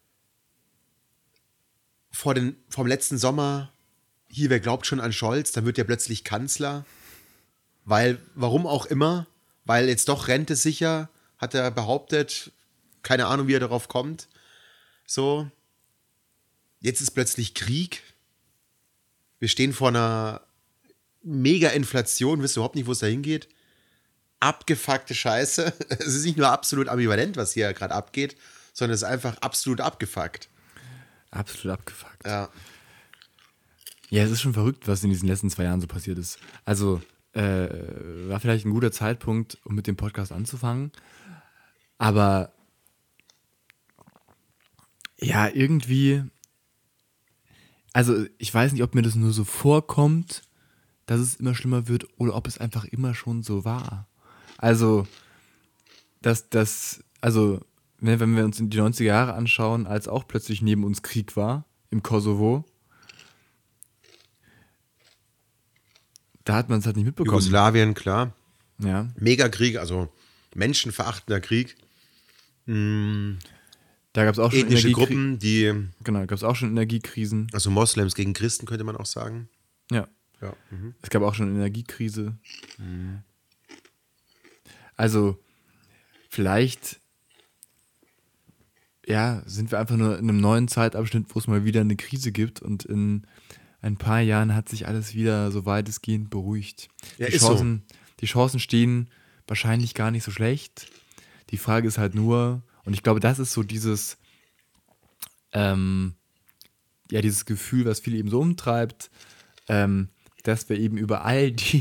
Vor den, vom letzten Sommer, hier, wer glaubt schon an Scholz, dann wird er plötzlich Kanzler. Weil, warum auch immer, weil jetzt doch Rente sicher, hat er behauptet, keine Ahnung, wie er darauf kommt. So, jetzt ist plötzlich Krieg. Wir stehen vor einer mega Inflation, wisst überhaupt nicht, wo es da hingeht. Abgefuckte Scheiße. Es ist nicht nur absolut ambivalent, was hier gerade abgeht, sondern es ist einfach absolut abgefuckt. Absolut abgefuckt. Ja. Ja, es ist schon verrückt, was in diesen letzten zwei Jahren so passiert ist. Also, äh, war vielleicht ein guter Zeitpunkt, um mit dem Podcast anzufangen. Aber ja, irgendwie, also ich weiß nicht, ob mir das nur so vorkommt, dass es immer schlimmer wird oder ob es einfach immer schon so war. Also, dass das, also, wenn, wenn wir uns in die neunziger Jahre anschauen, als auch plötzlich neben uns Krieg war, im Kosovo, da hat man es halt nicht mitbekommen. Jugoslawien, klar. Ja. Megakrieg, also menschenverachtender Krieg. Mhm. Da gab es auch schon Ethnische Energiekri- Gruppen, die, Genau, da gab es auch schon Energiekrisen. also Moslems gegen Christen, könnte man auch sagen. Ja. Ja. Mhm. Es gab auch schon eine Energiekrise. Also, vielleicht, ja, sind wir einfach nur in einem neuen Zeitabschnitt, wo es mal wieder eine Krise gibt und in ein paar Jahren hat sich alles wieder so weitestgehend beruhigt. Ja, die, ist so. Chancen, die Chancen stehen wahrscheinlich gar nicht so schlecht. Die Frage ist halt nur, und ich glaube, das ist so dieses, ähm, ja, dieses Gefühl, was viele eben so umtreibt, ähm, dass wir eben über all die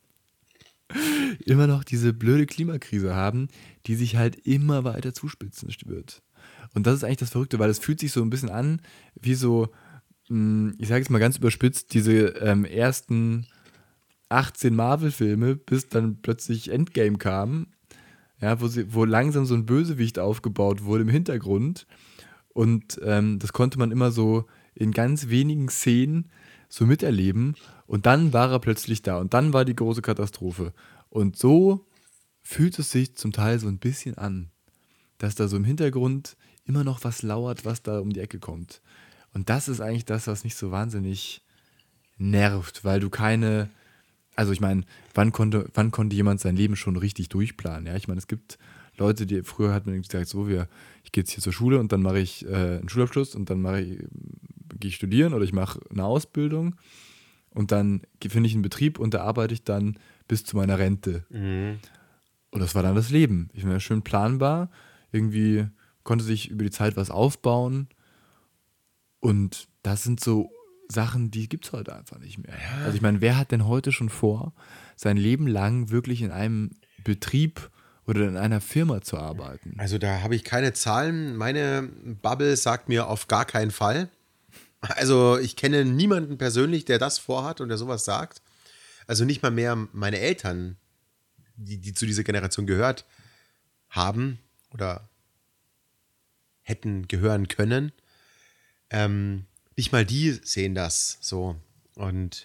immer noch diese blöde Klimakrise haben, die sich halt immer weiter zuspitzen wird. Und das ist eigentlich das Verrückte, weil es fühlt sich so ein bisschen an, wie so, mh, ich sage jetzt mal ganz überspitzt, diese ähm, ersten achtzehn Marvel-Filme, bis dann plötzlich Endgame kam, ja, wo, sie, wo langsam so ein Bösewicht aufgebaut wurde im Hintergrund. Und ähm, das konnte man immer so in ganz wenigen Szenen so miterleben. Und dann war er plötzlich da. Und dann war die große Katastrophe. Und so fühlt es sich zum Teil so ein bisschen an, dass da so im Hintergrund immer noch was lauert, was da um die Ecke kommt. Und das ist eigentlich das, was mich so wahnsinnig nervt, weil du keine, also ich meine, wann konnte, wann konnte jemand sein Leben schon richtig durchplanen? Ja, ich meine, es gibt Leute, die früher hat man gesagt, so, wir, ich gehe jetzt hier zur Schule und dann mache ich äh, einen Schulabschluss und dann mache ich, gehe ich studieren oder ich mache eine Ausbildung und dann finde ich einen Betrieb und da arbeite ich dann bis zu meiner Rente. Mhm. Und das war dann das Leben. Ich war schön planbar, irgendwie konnte sich über die Zeit was aufbauen und das sind so Sachen, die gibt es heute einfach nicht mehr. Ja. Also ich meine, wer hat denn heute schon vor, sein Leben lang wirklich in einem Betrieb oder in einer Firma zu arbeiten? Also da habe ich keine Zahlen. Meine Bubble sagt mir auf gar keinen Fall. Also ich kenne niemanden persönlich, der das vorhat und der sowas sagt. Also nicht mal mehr meine Eltern, die, die zu dieser Generation gehört haben oder hätten gehören können. Ähm, nicht mal die sehen das so. Und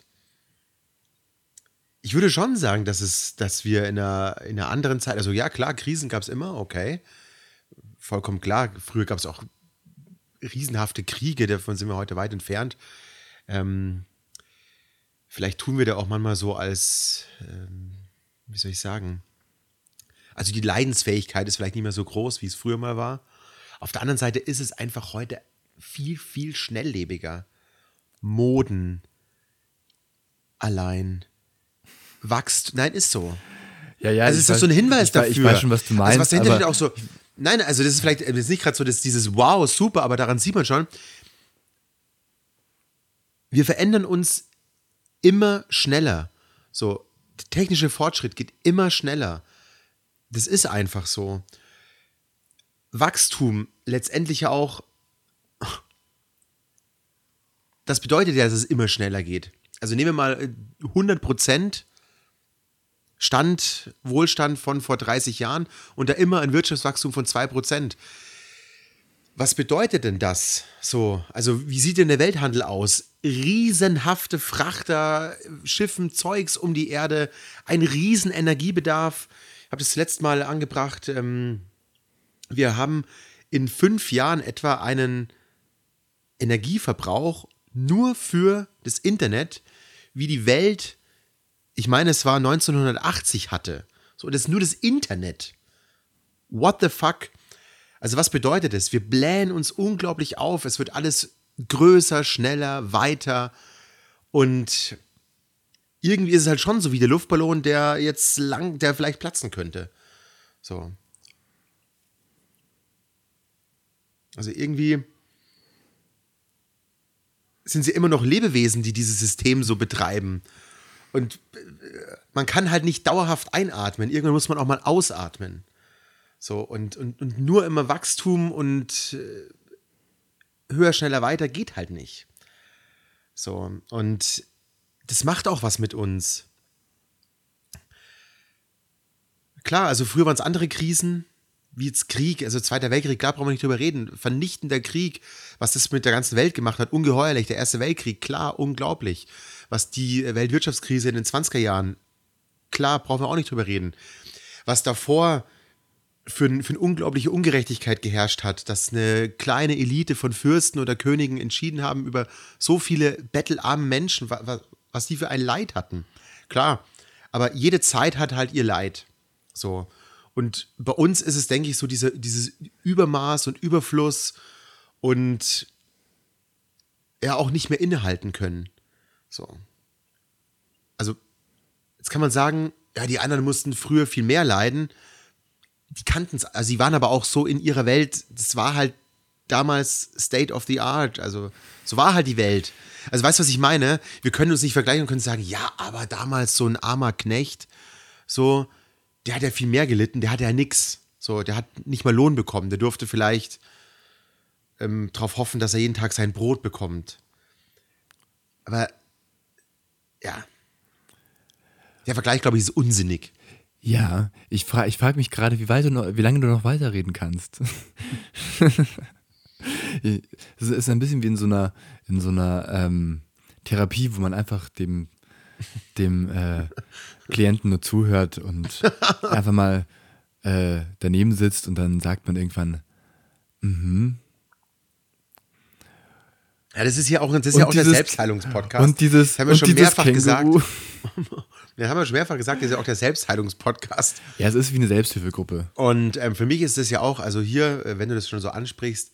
ich würde schon sagen, dass es, dass wir in einer, in einer anderen Zeit, also ja klar, Krisen gab es immer, okay. Vollkommen klar. Früher gab es auch riesenhafte Kriege, davon sind wir heute weit entfernt. Ähm, vielleicht tun wir da auch manchmal so als, ähm, wie soll ich sagen, also die Leidensfähigkeit ist vielleicht nicht mehr so groß, wie es früher mal war. Auf der anderen Seite ist es einfach heute viel, viel schnelllebiger. Moden allein. Wachst, nein, ist so. Ja, ja, also ist das so ein Hinweis ich, dafür. Ich weiß schon, was du meinst. Also was dahinter aber steht auch so, nein, also das ist vielleicht das ist nicht gerade so dass dieses Wow, super, aber daran sieht man schon, wir verändern uns immer schneller. So, der technische Fortschritt geht immer schneller. Das ist einfach so. Wachstum letztendlich ja auch, das bedeutet ja, dass es immer schneller geht. Also nehmen wir mal hundert Prozent Stand, Wohlstand von vor dreißig Jahren und da immer ein Wirtschaftswachstum von zwei Prozent. Was bedeutet denn das so? Also wie sieht denn der Welthandel aus? Riesenhafte Frachter, Schiffen, Zeugs um die Erde, ein riesen Energiebedarf. Ich habe das letzte Mal angebracht, ähm, wir haben in fünf Jahren etwa einen Energieverbrauch nur für das Internet, wie die Welt, ich meine, es war neunzehnhundertachtzig hatte. So, das ist nur das Internet. What the fuck? Also was bedeutet das? Wir blähen uns unglaublich auf. Es wird alles größer, schneller, weiter. Und irgendwie ist es halt schon so wie der Luftballon, der jetzt lang, der vielleicht platzen könnte. So. Also irgendwie sind sie immer noch Lebewesen, die dieses System so betreiben. Und man kann halt nicht dauerhaft einatmen. Irgendwann muss man auch mal ausatmen. So, und, und, und nur immer Wachstum und höher, schneller, weiter geht halt nicht. So, und das macht auch was mit uns. Klar, also früher waren es andere Krisen, wie jetzt Krieg, also Zweiter Weltkrieg, klar, brauchen wir nicht drüber reden. Vernichtender Krieg, was das mit der ganzen Welt gemacht hat, ungeheuerlich. Der Erste Weltkrieg, klar, unglaublich. Was die Weltwirtschaftskrise in den zwanziger Jahren, klar, brauchen wir auch nicht drüber reden. Was davor für, für eine unglaubliche Ungerechtigkeit geherrscht hat, dass eine kleine Elite von Fürsten oder Königen entschieden haben über so viele bettelarme Menschen, was, was die für ein Leid hatten. Klar, aber jede Zeit hat halt ihr Leid. So. Und bei uns ist es, denke ich, so diese, dieses Übermaß und Überfluss und ja auch nicht mehr innehalten können. So. Also, jetzt kann man sagen, ja, die anderen mussten früher viel mehr leiden. Die kannten es, also sie waren aber auch so in ihrer Welt, das war halt damals State of the Art, also so war halt die Welt. Also weißt du, was ich meine? Wir können uns nicht vergleichen und können sagen, ja, aber damals so ein armer Knecht, so, der hat ja viel mehr gelitten, der hatte ja nix. So, der hat nicht mal Lohn bekommen, der durfte vielleicht ähm, darauf hoffen, dass er jeden Tag sein Brot bekommt. Aber, ja, der Vergleich, glaube ich, ist unsinnig. Ja, ich frage ich frag mich gerade, wie, weit du noch, wie lange du noch weiterreden kannst. Es ist ein bisschen wie in so einer, in so einer ähm, Therapie, wo man einfach dem, dem äh, Klienten nur zuhört und einfach mal äh, daneben sitzt und dann sagt man irgendwann, mhm. Ja, das ist ja auch, das ist ja auch dieses, der Selbstheilungspodcast. Und dieses, das haben wir und schon dieses mehrfach Känguru. gesagt. Wir haben ja schon mehrfach gesagt, das ist ja auch der Selbstheilungspodcast. Ja, es ist wie eine Selbsthilfegruppe. Und ähm, für mich ist das ja auch, also hier, äh, wenn du das schon so ansprichst,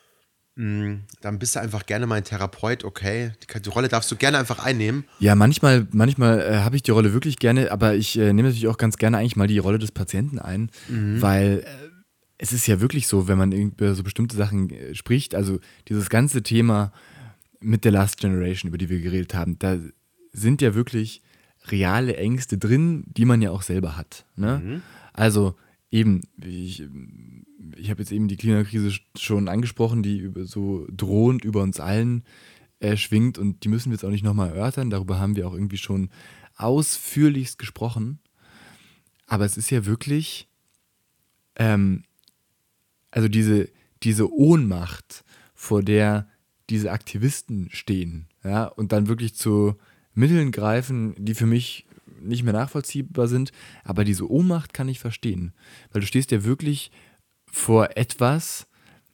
mh, dann bist du einfach gerne mein Therapeut, okay? Die, die Rolle darfst du gerne einfach einnehmen. Ja, manchmal, manchmal äh, habe ich die Rolle wirklich gerne, aber ich äh, nehme natürlich auch ganz gerne eigentlich mal die Rolle des Patienten ein, mhm. weil äh, es ist ja wirklich so, wenn man über so bestimmte Sachen äh, spricht, also dieses ganze Thema mit der Last Generation, über die wir geredet haben, da sind ja wirklich reale Ängste drin, die man ja auch selber hat. Ne? Mhm. Also eben, ich, ich habe jetzt eben die Klimakrise schon angesprochen, die über, so drohend über uns allen äh, schwingt und die müssen wir jetzt auch nicht nochmal erörtern, darüber haben wir auch irgendwie schon ausführlichst gesprochen. Aber es ist ja wirklich, ähm, also diese, diese Ohnmacht, vor der diese Aktivisten stehen, ja, und dann wirklich zu Mitteln greifen, die für mich nicht mehr nachvollziehbar sind, aber diese Ohnmacht kann ich verstehen, weil du stehst ja wirklich vor etwas,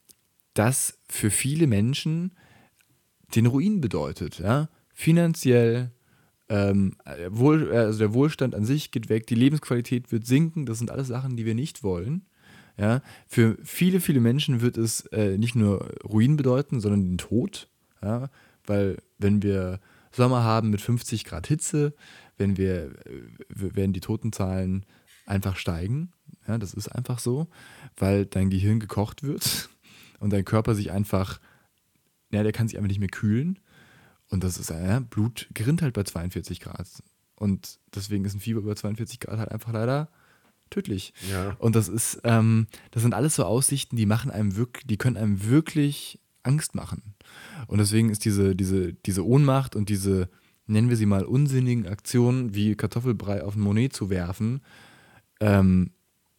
das für viele Menschen den Ruin bedeutet, ja, finanziell, ähm, wohl, also der Wohlstand an sich geht weg, die Lebensqualität wird sinken, das sind alles Sachen, die wir nicht wollen, ja, für viele, viele Menschen wird es äh, nicht nur Ruin bedeuten, sondern den Tod, ja, weil wenn wir Sommer haben mit fünfzig Grad Hitze, wenn wir, werden die Totenzahlen einfach steigen. Ja, das ist einfach so, weil dein Gehirn gekocht wird und dein Körper sich einfach, ja, der kann sich einfach nicht mehr kühlen. Und das ist, ja, Blut gerinnt halt bei zweiundvierzig Grad. Und deswegen ist ein Fieber über zweiundvierzig Grad halt einfach leider tödlich. Ja. Und das ist, ähm, das sind alles so Aussichten, die machen einem wirklich, die können einem wirklich Angst machen. Und deswegen ist diese, diese, diese Ohnmacht und diese, nennen wir sie mal, unsinnigen Aktionen wie Kartoffelbrei auf ein Monet zu werfen, ähm,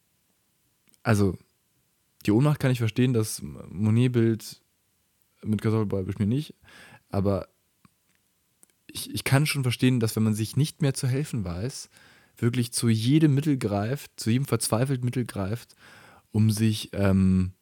also die Ohnmacht kann ich verstehen, das Monet-Bild mit Kartoffelbrei beschmiert nicht, aber ich, ich kann schon verstehen, dass wenn man sich nicht mehr zu helfen weiß, wirklich zu jedem Mittel greift, zu jedem verzweifelten Mittel greift, um sich, ähm,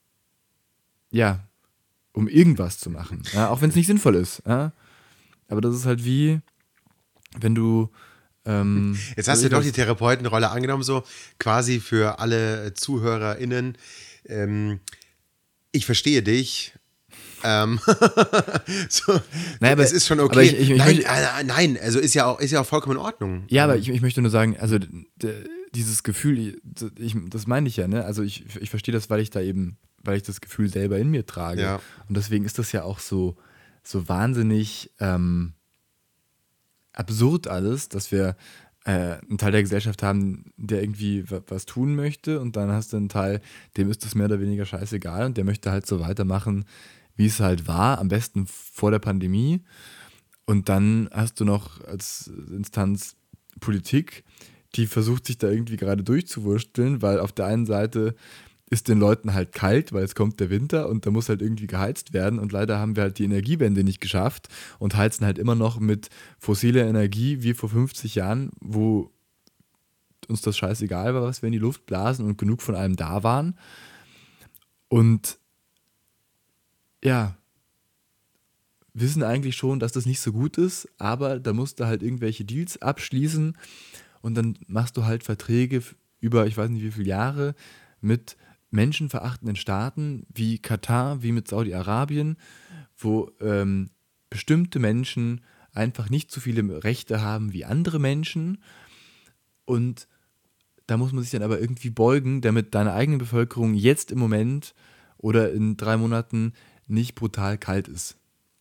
ja, um irgendwas zu machen, ja, auch wenn es nicht sinnvoll ist. Ja. Aber das ist halt wie, wenn du ähm, jetzt hast du doch die Therapeutenrolle angenommen, so quasi für alle ZuhörerInnen. Ähm, ich verstehe dich, Ähm, so, Naja, aber- es ist schon aber okay. ich- ich- ich nein, möchte- äh, nein, also ist ja auch, ist ja auch vollkommen in Ordnung. Ja, aber ich, ich möchte nur sagen, also d- d- dieses Gefühl, ich, das meine ich ja, ne? Also ich, ich verstehe das, weil ich da eben, weil ich das Gefühl selber in mir trage. Ja. Und deswegen ist das ja auch so, so wahnsinnig ähm, absurd alles, dass wir äh, einen Teil der Gesellschaft haben, der irgendwie wa- was tun möchte und dann hast du einen Teil, dem ist das mehr oder weniger scheißegal und der möchte halt so weitermachen, wie es halt war, am besten vor der Pandemie. Und dann hast du noch als Instanz Politik, die versucht sich da irgendwie gerade durchzuwursteln, weil auf der einen Seite ist den Leuten halt kalt, weil es kommt der Winter und da muss halt irgendwie geheizt werden und leider haben wir halt die Energiewende nicht geschafft und heizen halt immer noch mit fossiler Energie wie vor fünfzig Jahren, wo uns das scheißegal war, was wir in die Luft blasen und genug von allem da waren. Und ja, wissen eigentlich schon, dass das nicht so gut ist, aber da musst du halt irgendwelche Deals abschließen und dann machst du halt Verträge f- über, ich weiß nicht wie viele Jahre, mit menschenverachtenden Staaten wie Katar, wie mit Saudi-Arabien, wo ähm, bestimmte Menschen einfach nicht so viele Rechte haben wie andere Menschen und da muss man sich dann aber irgendwie beugen, damit deine eigene Bevölkerung jetzt im Moment oder in drei Monaten nicht brutal kalt ist.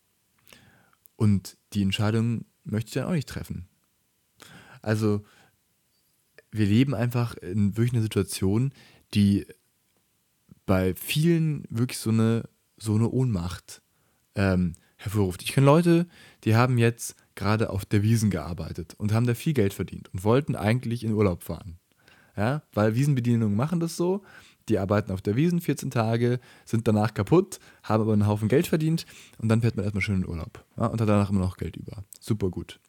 Und die Entscheidung möchte ich dann auch nicht treffen. Also wir leben einfach in wirklich einer Situation, die bei vielen wirklich so eine, so eine Ohnmacht ähm, hervorruft. Ich kenne Leute, die haben jetzt gerade auf der Wiesn gearbeitet und haben da viel Geld verdient und wollten eigentlich in Urlaub fahren. Ja, weil Wiesenbedienungen machen das so, die arbeiten auf der Wiesn vierzehn Tage, sind danach kaputt, haben aber einen Haufen Geld verdient und dann fährt man erstmal schön in Urlaub. Ja, und hat danach immer noch Geld über. Super gut.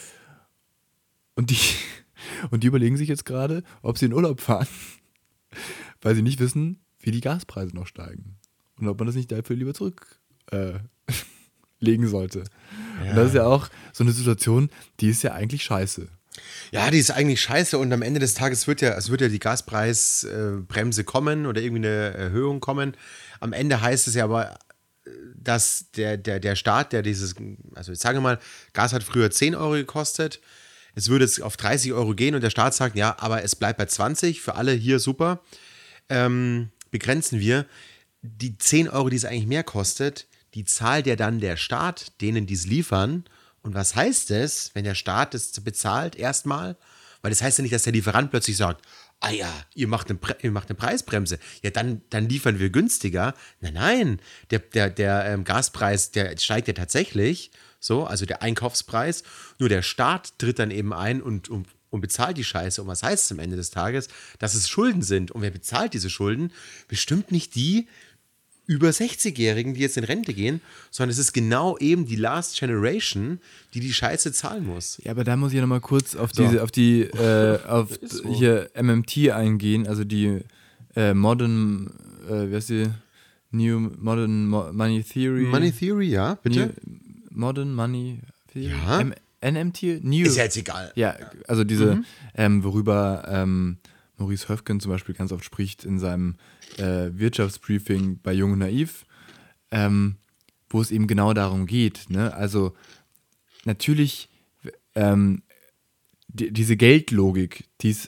Und die, und die überlegen sich jetzt gerade, ob sie in Urlaub fahren, weil sie nicht wissen, wie die Gaspreise noch steigen. Und ob man das nicht dafür lieber zurücklegen äh, legen sollte. Und das ist ja auch so eine Situation, die ist ja eigentlich scheiße. Ja, die ist eigentlich scheiße und am Ende des Tages wird ja, es wird ja die Gaspreisbremse kommen oder irgendwie eine Erhöhung kommen. Am Ende heißt es ja aber, dass der, der, der Staat, der dieses, also jetzt sagen wir mal, Gas hat früher zehn Euro gekostet, es würde jetzt auf dreißig Euro gehen und der Staat sagt, ja, aber es bleibt bei zwanzig, für alle hier super, ähm, begrenzen wir. Die zehn Euro, die es eigentlich mehr kostet, die zahlt ja dann der Staat, denen die es liefern. Und was heißt es, wenn der Staat das bezahlt erstmal? Weil das heißt ja nicht, dass der Lieferant plötzlich sagt, ah ja, ihr macht eine, Pre- ihr macht eine Preisbremse, ja, dann, dann liefern wir günstiger. Nein, nein, der, der, der ähm, Gaspreis, der steigt ja tatsächlich, so, also der Einkaufspreis. Nur der Staat tritt dann eben ein und, und, und bezahlt die Scheiße. Und was heißt es am Ende des Tages? Dass es Schulden sind. Und wer bezahlt diese Schulden? Bestimmt nicht die über sechzigjährigen, die jetzt in Rente gehen, sondern es ist genau eben die Last Generation, die die Scheiße zahlen muss. Ja, aber da muss ich ja nochmal kurz auf So. diese, auf die, äh, auf Ist so. hier M M T eingehen, also die äh, Modern, äh, wie heißt die? New Modern Mo Money Theory. Money Theory, ja, bitte? New, Modern Money Theory. Ja. M N M T? New. Ist ja jetzt egal. Ja, also diese, ähm, worüber ähm, Maurice Höfgen zum Beispiel ganz oft spricht in seinem äh, Wirtschaftsbriefing bei Jung und Naiv, ähm, wo es eben genau darum geht. Ne? Also natürlich ähm, die, diese Geldlogik, die es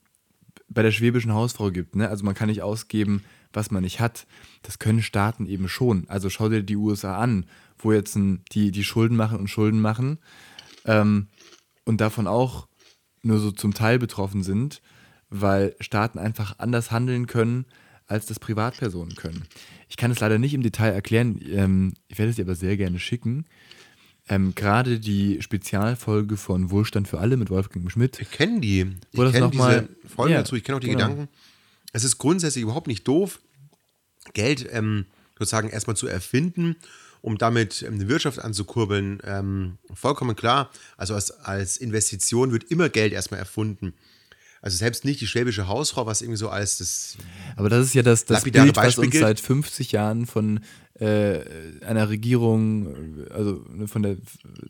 bei der schwäbischen Hausfrau gibt, ne? Also man kann nicht ausgeben, was man nicht hat. Das können Staaten eben schon. Also schau dir die U S A an, wo jetzt ein, die, die Schulden machen und Schulden machen ähm, und davon auch nur so zum Teil betroffen sind, weil Staaten einfach anders handeln können, als das Privatpersonen können. Ich kann es leider nicht im Detail erklären, ähm, ich werde es dir aber sehr gerne schicken. Ähm, Gerade die Spezialfolge von Wohlstand für alle mit Wolfgang Schmidt. Ich kenne die. Ich Wo das kenne noch mal- diese Folgen ja, dazu, ich kenne auch die genau. Gedanken. Es ist grundsätzlich überhaupt nicht doof, Geld ähm, sozusagen erstmal zu erfinden, um damit ähm, eine Wirtschaft anzukurbeln. Ähm, vollkommen klar. Also als, als Investition wird immer Geld erstmal erfunden. Also selbst nicht die schwäbische Hausfrau, was irgendwie so als das. Aber das ist ja das, das Lapidare Bild, was Beispiel uns gilt. seit fünfzig Jahren von äh, einer Regierung, also ne, von der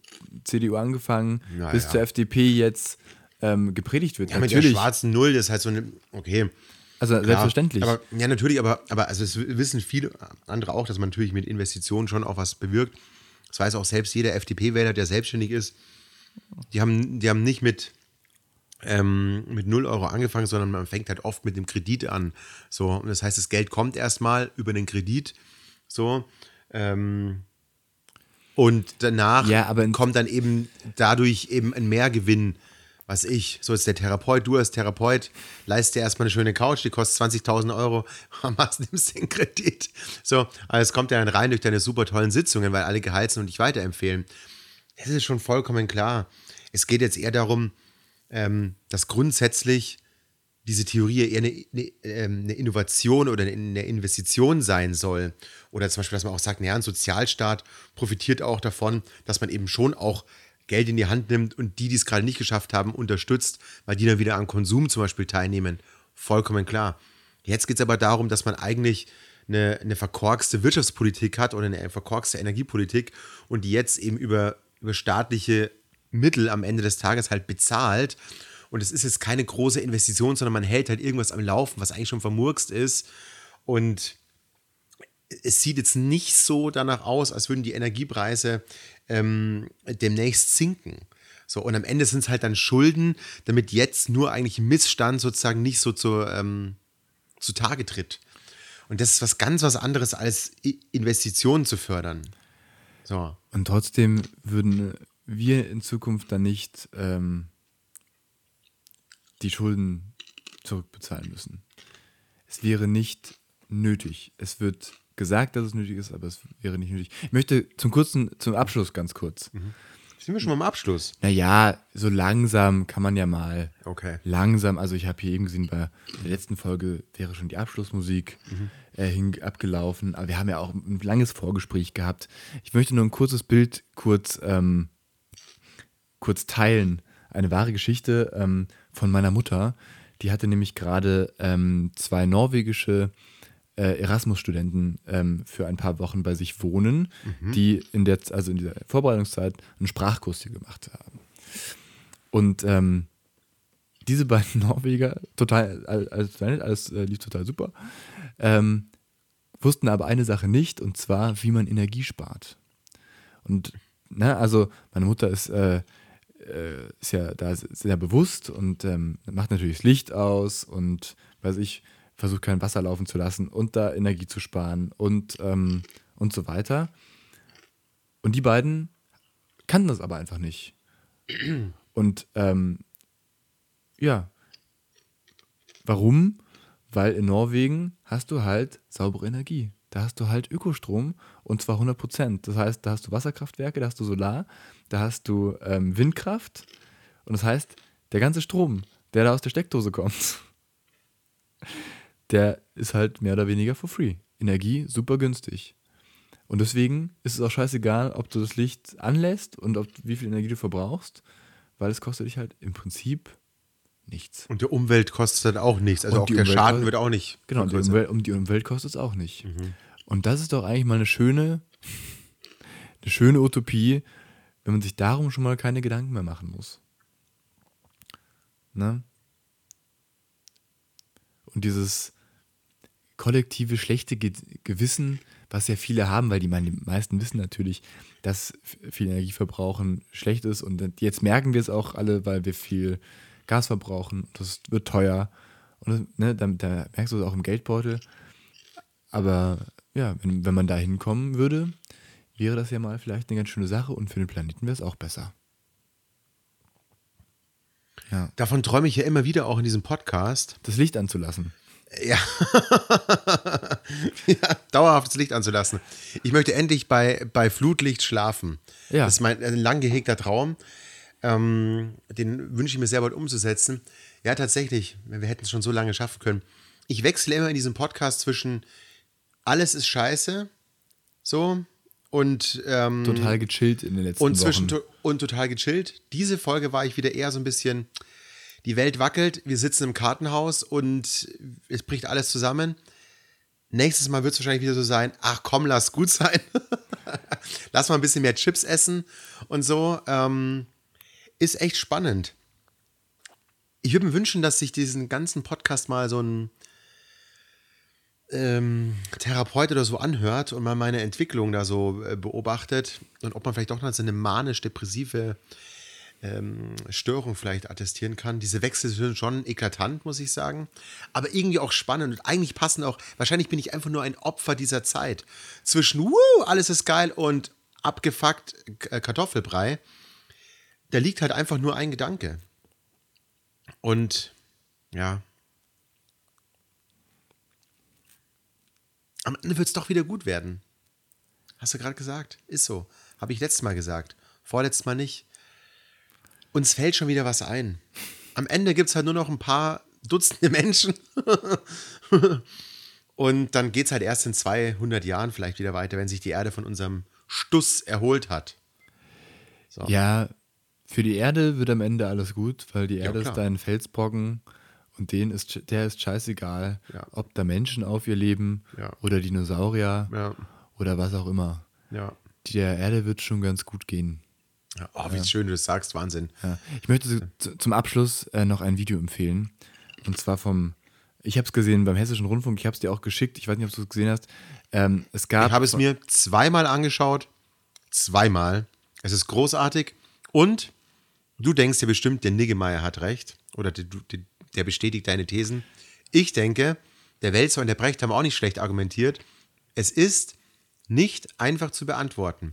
C D U angefangen, Na bis ja. zur F D P jetzt ähm, gepredigt wird. Ja, mit der schwarzen Null, das ist halt so eine. Okay. Also Klar, selbstverständlich. Aber, ja, natürlich, aber, aber also es wissen viele andere auch, dass man natürlich mit Investitionen schon auch was bewirkt. Das weiß auch selbst jeder F D P-Wähler, der selbstständig ist. Die haben, die haben nicht mit, ähm, mit null Euro angefangen, sondern man fängt halt oft mit dem Kredit an. So, und das heißt, das Geld kommt erstmal über den Kredit. So. Ähm, und danach Ja, aber in- kommt dann eben dadurch eben ein Mehrgewinn. Was ich, so ist der Therapeut, du als Therapeut, leist dir erstmal eine schöne Couch, die kostet zwanzigtausend Euro, was nimmst den Kredit? So, aber es kommt ja dann rein durch deine super tollen Sitzungen, weil alle geheizt sind und dich weiterempfehlen. Das ist schon vollkommen klar. Es geht jetzt eher darum, ähm, dass grundsätzlich diese Theorie eher eine, eine, ähm, eine Innovation oder eine Investition sein soll. Oder zum Beispiel, dass man auch sagt, naja, ein Sozialstaat profitiert auch davon, dass man eben schon auch Geld in die Hand nimmt und die, die es gerade nicht geschafft haben, unterstützt, weil die dann wieder am Konsum zum Beispiel teilnehmen. Vollkommen klar. Jetzt geht es aber darum, dass man eigentlich eine, eine verkorkste Wirtschaftspolitik hat oder eine verkorkste Energiepolitik und die jetzt eben über, über staatliche Mittel am Ende des Tages halt bezahlt. Und es ist jetzt keine große Investition, sondern man hält halt irgendwas am Laufen, was eigentlich schon vermurkst ist. Und es sieht jetzt nicht so danach aus, als würden die Energiepreise ähm, demnächst sinken. So, und am Ende sind es halt dann Schulden, damit jetzt nur eigentlich Missstand sozusagen nicht so zu, ähm, zutage tritt. Und das ist was ganz was anderes, als Investitionen zu fördern. So. Und trotzdem würden wir in Zukunft dann nicht ähm, die Schulden zurückbezahlen müssen. Es wäre nicht nötig. Es wird gesagt, dass es nötig ist, aber es wäre nicht nötig. Ich möchte zum kurzen, zum Abschluss ganz kurz. Mhm. Sind wir schon mal am Abschluss? Naja, so langsam kann man ja mal. Okay. Langsam, also ich habe hier eben gesehen, bei der letzten Folge wäre schon die Abschlussmusik mhm. äh, hin, abgelaufen, aber wir haben ja auch ein langes Vorgespräch gehabt. Ich möchte nur ein kurzes Bild kurz, ähm, kurz teilen. Eine wahre Geschichte ähm, von meiner Mutter. Die hatte nämlich gerade ähm, zwei norwegische äh, Erasmus-Studenten ähm, für ein paar Wochen bei sich wohnen, mhm. die in der, also in dieser Vorbereitungszeit einen Sprachkurs hier gemacht haben. Und ähm, diese beiden Norweger, total, alles, alles äh, lief total super, ähm, wussten aber eine Sache nicht, und zwar, wie man Energie spart. Und, na, also, meine Mutter ist, äh, äh, ist ja da sehr bewusst und ähm, macht natürlich das Licht aus und, weiß ich, versucht kein Wasser laufen zu lassen und da Energie zu sparen und, ähm, und so weiter. Und die beiden kannten das aber einfach nicht. Und, ähm, ja. Warum? Weil in Norwegen hast du halt saubere Energie. Da hast du halt Ökostrom und zwar hundert Prozent. Das heißt, da hast du Wasserkraftwerke, da hast du Solar, da hast du ähm, Windkraft und das heißt, der ganze Strom, der da aus der Steckdose kommt, der ist halt mehr oder weniger for free. Energie super günstig. Und deswegen ist es auch scheißegal, ob du das Licht anlässt und ob, wie viel Energie du verbrauchst, weil es kostet dich halt im Prinzip nichts. Und der Umwelt kostet auch nichts. Also Und auch die der Umwelt Schaden kostet- wird auch nicht. Genau, die größer. Umwelt, um die Umwelt kostet es auch nicht. Mhm. Und das ist doch eigentlich mal eine schöne, eine schöne Utopie, wenn man sich darum schon mal keine Gedanken mehr machen muss. Ne? Und dieses kollektive schlechte Ge- Gewissen, was ja viele haben, weil die, meine, die meisten wissen natürlich, dass f- viel Energieverbrauchen schlecht ist und jetzt merken wir es auch alle, weil wir viel Gas verbrauchen, das wird teuer und das, ne, da, da merkst du es auch im Geldbeutel, aber ja, wenn, wenn man da hinkommen würde, wäre das ja mal vielleicht eine ganz schöne Sache und für den Planeten wäre es auch besser. Ja. Davon träume ich ja immer wieder auch in diesem Podcast. Das Licht anzulassen. Ja. ja, dauerhaft das Licht anzulassen. Ich möchte endlich bei, bei Flutlicht schlafen. Ja. Das ist mein ein lang gehegter Traum. Ähm, den wünsche ich mir sehr bald umzusetzen. Ja, tatsächlich, wir hätten es schon so lange schaffen können. Ich wechsle immer in diesem Podcast zwischen alles ist scheiße, so, und ähm, Total gechillt in den letzten und zwischen Wochen. to- und total gechillt. Diese Folge war ich wieder eher so ein bisschen, die Welt wackelt, wir sitzen im Kartenhaus und es bricht alles zusammen. Nächstes Mal wird es wahrscheinlich wieder so sein, ach komm, lass gut sein. Lass mal ein bisschen mehr Chips essen und so. Ähm, ist echt spannend. Ich würde mir wünschen, dass sich diesen ganzen Podcast mal so ein, ähm, Therapeut oder so anhört und man meine Entwicklung da so äh, beobachtet und ob man vielleicht doch noch so eine manisch-depressive ähm, Störung vielleicht attestieren kann. Diese Wechsel sind schon eklatant, muss ich sagen, aber irgendwie auch spannend und eigentlich passen auch, wahrscheinlich bin ich einfach nur ein Opfer dieser Zeit. Zwischen, wuh, alles ist geil und abgefuckt äh, Kartoffelbrei, da liegt halt einfach nur ein Gedanke. Und ja, am Ende wird es doch wieder gut werden. Hast du gerade gesagt? Ist so. Habe ich letztes Mal gesagt. Vorletztes Mal nicht. Uns fällt schon wieder was ein. Am Ende gibt es halt nur noch ein paar Dutzende Menschen. Und dann geht es halt erst in zweihundert Jahren vielleicht wieder weiter, wenn sich die Erde von unserem Stuss erholt hat. So. Ja, für die Erde wird am Ende alles gut, weil die Erde Ja, klar. ist ein Felsbrocken und denen ist, der ist scheißegal, Ja. ob da Menschen auf ihr leben Ja. oder Dinosaurier Ja. oder was auch immer. Ja. Der Erde wird schon ganz gut gehen. Ja. Oh, wie schön du das sagst. Wahnsinn. Ja. Ich möchte zu, zu, zum Abschluss äh, noch ein Video empfehlen. Und zwar vom, ich habe es gesehen beim Hessischen Rundfunk, ich habe es dir auch geschickt, ich weiß nicht, ob du es gesehen hast. Ähm, es gab, Ich habe es mir zweimal angeschaut. Zweimal. Es ist großartig. Und du denkst dir bestimmt, der Niggemeier hat recht. Oder der, der, der bestätigt deine Thesen. Ich denke, der Wälzer und der Brecht haben auch nicht schlecht argumentiert. Es ist nicht einfach zu beantworten.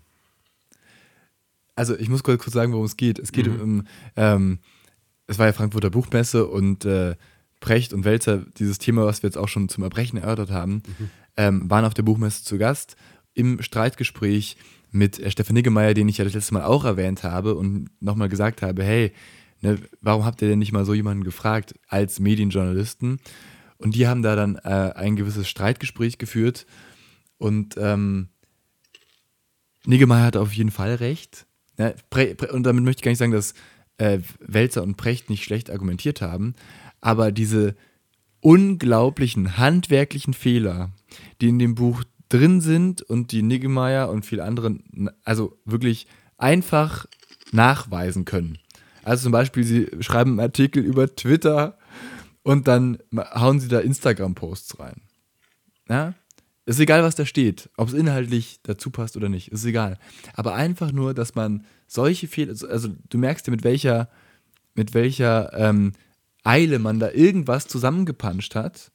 Also ich muss kurz sagen, worum es geht. Es geht mhm. um, ähm, es war ja Frankfurter Buchmesse und äh, Brecht und Wälzer, dieses Thema, was wir jetzt auch schon zum Erbrechen erörtert haben, mhm. ähm, waren auf der Buchmesse zu Gast im Streitgespräch mit äh, Stefan Niggemeier, den ich ja das letzte Mal auch erwähnt habe und nochmal gesagt habe, hey, ne, warum habt ihr denn nicht mal so jemanden gefragt als Medienjournalisten? Und die haben da dann äh, ein gewisses Streitgespräch geführt und ähm, Niggemeier hat auf jeden Fall recht. Ja, Pre- Pre- und damit möchte ich gar nicht sagen, dass äh, Wälzer und Brecht nicht schlecht argumentiert haben, aber diese unglaublichen handwerklichen Fehler, die in dem Buch drin sind und die Niggemeier und viele andere also wirklich einfach nachweisen können. Also zum Beispiel, sie schreiben einen Artikel über Twitter und dann hauen sie da Instagram-Posts rein. Ja? Ist egal, was da steht, ob es inhaltlich dazu passt oder nicht, ist egal. Aber einfach nur, dass man solche Fehler, also du merkst ja, mit welcher, mit welcher ähm, Eile man da irgendwas zusammengepanscht hat,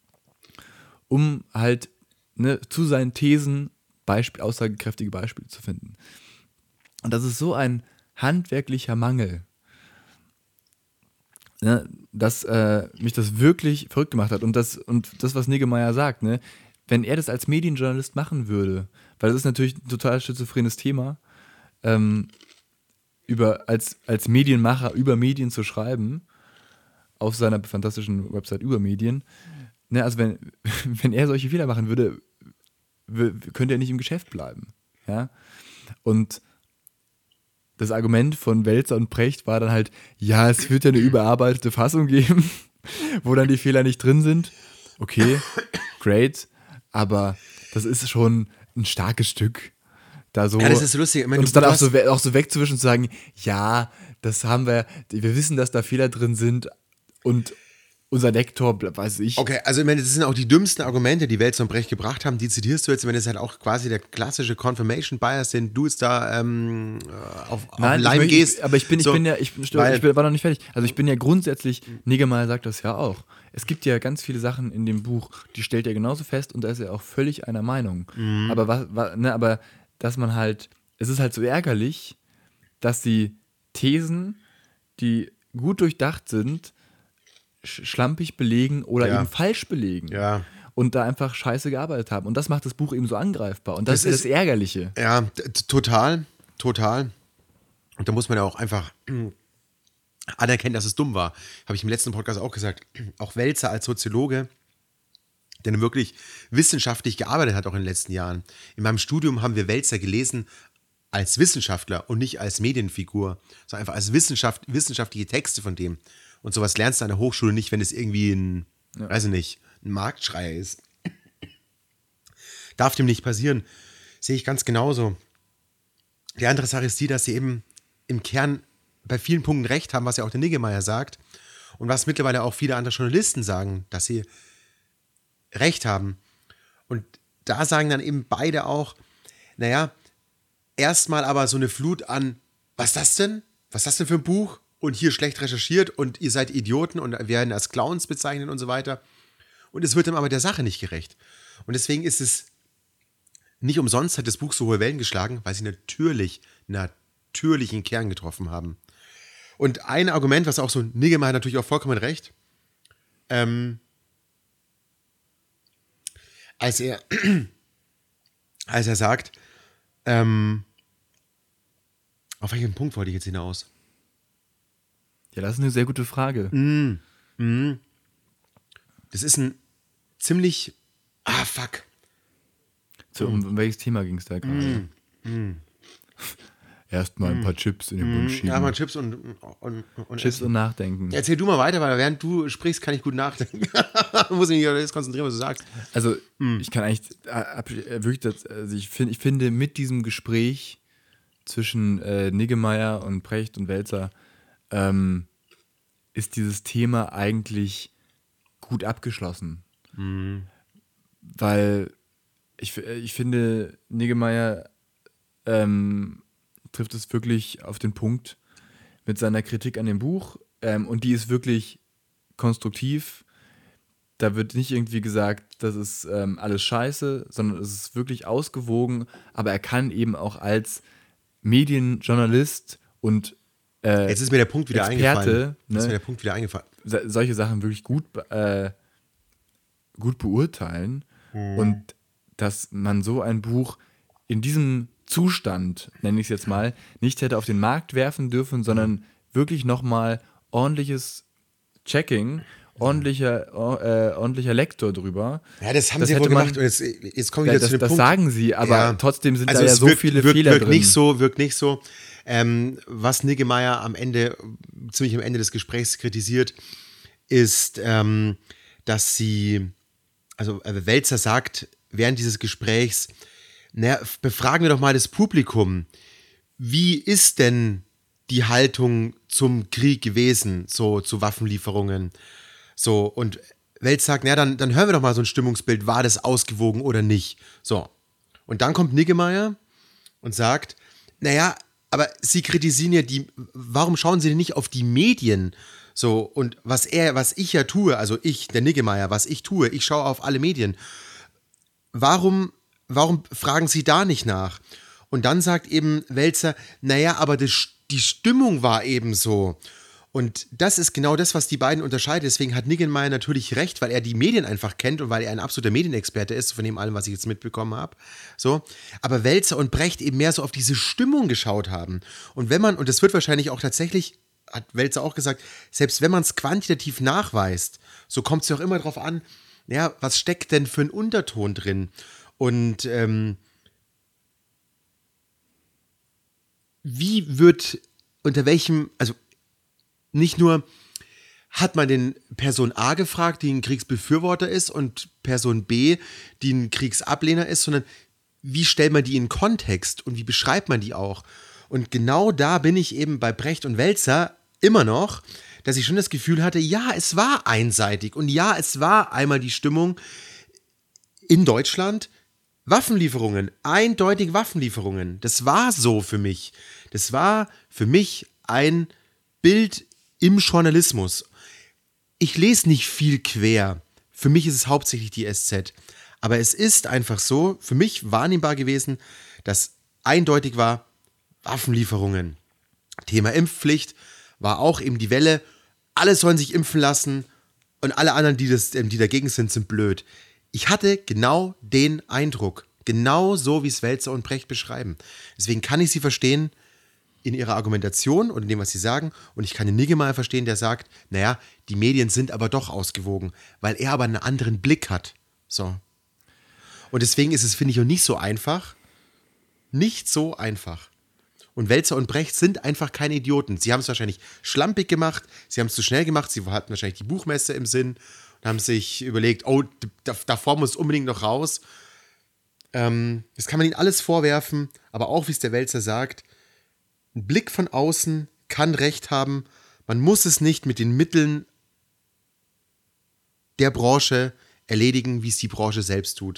um halt ne, zu seinen Thesen Beispiel, aussagekräftige Beispiele zu finden. Und das ist so ein handwerklicher Mangel, ne, dass äh, mich das wirklich verrückt gemacht hat. Und das, und das was Niggemeier sagt, ne, wenn er das als Medienjournalist machen würde, weil das ist natürlich ein total schizophrenes Thema, ähm, über, als, als Medienmacher über Medien zu schreiben, auf seiner fantastischen Website über Medien, ne, also wenn, wenn er solche Fehler machen würde, w- könnte er nicht im Geschäft bleiben. Ja? Und das Argument von Wälzer und Brecht war dann halt, ja, es wird ja eine überarbeitete Fassung geben, wo dann die Fehler nicht drin sind. Okay, great, aber das ist schon ein starkes Stück. Da so, Ja, das ist lustig. Ich meine, und es du- dann du auch hast- so, we- auch so wegzuwischen und zu sagen, ja, das haben wir, wir wissen, dass da Fehler drin sind und unser Lektor, bl- weiß ich. Okay, also ich meine, das sind auch die dümmsten Argumente, die Wälzer und Brecht gebracht haben. Die zitierst du jetzt, wenn es halt auch quasi der klassische Confirmation Bias, den du jetzt da ähm, auf, auf Nein, Leim ich, möchte- gehst. aber ich bin, ich So, bin ja, ich, bin- weil- ich bin, war noch nicht fertig. Also ich bin ja grundsätzlich, Niggemeier sagt das ja auch. Es gibt ja ganz viele Sachen in dem Buch, die stellt er genauso fest und da ist er auch völlig einer Meinung. Mhm. Aber was, was, ne, aber dass man halt, es ist halt so ärgerlich, dass die Thesen, die gut durchdacht sind, sch- schlampig belegen oder Ja. eben falsch belegen. Ja. Und da einfach scheiße gearbeitet haben. Und das macht das Buch eben so angreifbar. Und das, Das ist ja ist- das Ärgerliche. Ja, t- t- total, total. Und da muss man ja auch einfach anerkennen, dass es dumm war. Habe ich im letzten Podcast auch gesagt. Auch Wälzer als Soziologe, der nun wirklich wissenschaftlich gearbeitet hat, auch in den letzten Jahren. In meinem Studium haben wir Wälzer gelesen als Wissenschaftler und nicht als Medienfigur, sondern einfach als Wissenschaft, wissenschaftliche Texte von dem. Und sowas lernst du an der Hochschule nicht, wenn es irgendwie ein, weiß ich nicht, ein Marktschreier ist. Darf dem nicht passieren. Sehe ich ganz genauso. Die andere Sache ist die, dass sie eben im Kern bei vielen Punkten recht haben, was ja auch der Niggemeier sagt und was mittlerweile auch viele andere Journalisten sagen, dass sie recht haben. Und da sagen dann eben beide auch, naja, erstmal aber so eine Flut an, was ist das denn? Was ist das denn für ein Buch? Und hier schlecht recherchiert und ihr seid Idioten und wir werden als Clowns bezeichnet und so weiter. Und es wird dann aber der Sache nicht gerecht. Und deswegen ist es nicht umsonst, hat das Buch so hohe Wellen geschlagen, weil sie natürlich, natürlich einen Kern getroffen haben. Und ein Argument, was auch so Niggemeier natürlich auch vollkommen recht, ähm, als er, als er sagt, ähm, auf welchen Punkt wollte ich jetzt hinaus? Ja, das ist eine sehr gute Frage. Mm, mm. Das ist ein ziemlich, ah fuck. So, um, um welches Thema ging es da gerade? Mm, mm. Erstmal ein paar Chips in den Mund schieben. Ja, mal Chips und, und, und Chips essen. und nachdenken. Erzähl du mal weiter, weil während du sprichst, kann ich gut nachdenken. Muss ich mich jetzt konzentrieren, was du sagst. Also, ich kann eigentlich äh, ab- äh, wirklich, das, also ich, find, ich finde, mit diesem Gespräch zwischen äh, Niggemeier und Precht und Wälzer ähm, ist dieses Thema eigentlich gut abgeschlossen. Weil ich, äh, ich finde, Niggemeier ähm, trifft es wirklich auf den Punkt mit seiner Kritik an dem Buch ähm, und die ist wirklich konstruktiv. Da wird nicht irgendwie gesagt, das ist ähm, alles scheiße, sondern es ist wirklich ausgewogen, aber er kann eben auch als Medienjournalist und äh, Jetzt ist mir der Punkt wieder Experte, eingefallen. Jetzt ne? ist mir der Punkt wieder eingefallen. so- solche Sachen wirklich gut, be- äh, gut beurteilen und dass man so ein Buch in diesem Zustand, nenne ich es jetzt mal, nicht hätte auf den Markt werfen dürfen, sondern wirklich nochmal ordentliches Checking, ordentlicher, äh, ordentlicher Lektor drüber. Ja, das haben Das sie ja wohl hätte man- gemacht. Und jetzt, jetzt komme ich Ja, wieder das, zu dem das Punkt. sagen sie, aber Ja. trotzdem sind Also da ja es so wirkt, viele wirkt, Fehler wirkt drin. nicht so, wirkt nicht so. Ähm, was Niggemeier am Ende, ziemlich am Ende des Gesprächs kritisiert, ist, ähm, dass sie, also äh, Wälzer sagt während dieses Gesprächs, naja, befragen wir doch mal das Publikum. Wie ist denn die Haltung zum Krieg gewesen, so zu Waffenlieferungen? So, und Welz sagt, naja, dann, dann hören wir doch mal so ein Stimmungsbild, war das ausgewogen oder nicht? So. Und dann kommt Niggemeier und sagt, naja, aber Sie kritisieren ja die, warum schauen Sie denn nicht auf die Medien? So, und was er, was ich ja tue, also ich, der Niggemeier, was ich tue, ich schaue auf alle Medien. Warum, warum fragen Sie da nicht nach? Und dann sagt eben Wälzer, naja, aber das, die Stimmung war eben so. Und das ist genau das, was die beiden unterscheidet. Deswegen hat Niggemeier natürlich recht, weil er die Medien einfach kennt und weil er ein absoluter Medienexperte ist, von dem allem, was ich jetzt mitbekommen habe. So. Aber Wälzer und Brecht eben mehr so auf diese Stimmung geschaut haben. Und wenn man, und das wird wahrscheinlich auch tatsächlich, hat Wälzer auch gesagt, selbst wenn man es quantitativ nachweist, so kommt es ja auch immer darauf an, ja, was steckt denn für ein Unterton drin? Und ähm, wie wird, unter welchem, also nicht nur hat man den Person A gefragt, die ein Kriegsbefürworter ist, und Person B, die ein Kriegsablehner ist, sondern wie stellt man die in Kontext und wie beschreibt man die auch? Und genau da bin ich eben bei Brecht und Wälzer immer noch, dass ich schon das Gefühl hatte, ja, es war einseitig und ja, es war einmal die Stimmung in Deutschland, Waffenlieferungen, eindeutig Waffenlieferungen. Das war so für mich. Das war für mich ein Bild im Journalismus. Ich lese nicht viel quer. Für mich ist es hauptsächlich die S Z. Aber es ist einfach so, für mich wahrnehmbar gewesen, dass eindeutig war, Waffenlieferungen. Thema Impfpflicht war auch eben die Welle, alle sollen sich impfen lassen und alle anderen, die, das, die dagegen sind, sind blöd. Ich hatte genau den Eindruck, genau so, wie es Wälzer und Brecht beschreiben. Deswegen kann ich sie verstehen in ihrer Argumentation und in dem, was sie sagen. Und ich kann den Niggemeier verstehen, der sagt, naja, die Medien sind aber doch ausgewogen, weil er aber einen anderen Blick hat. So. Und deswegen ist es, finde ich, auch nicht so einfach. Nicht so einfach. Und Wälzer und Brecht sind einfach keine Idioten. Sie haben es wahrscheinlich schlampig gemacht, sie haben es zu schnell gemacht, sie hatten wahrscheinlich die Buchmesse im Sinn und haben sich überlegt, oh, davor muss unbedingt noch raus. Ähm, das kann man ihnen alles vorwerfen, aber auch, wie es der Wälzer sagt, ein Blick von außen kann Recht haben. Man muss es nicht mit den Mitteln der Branche erledigen, wie es die Branche selbst tut.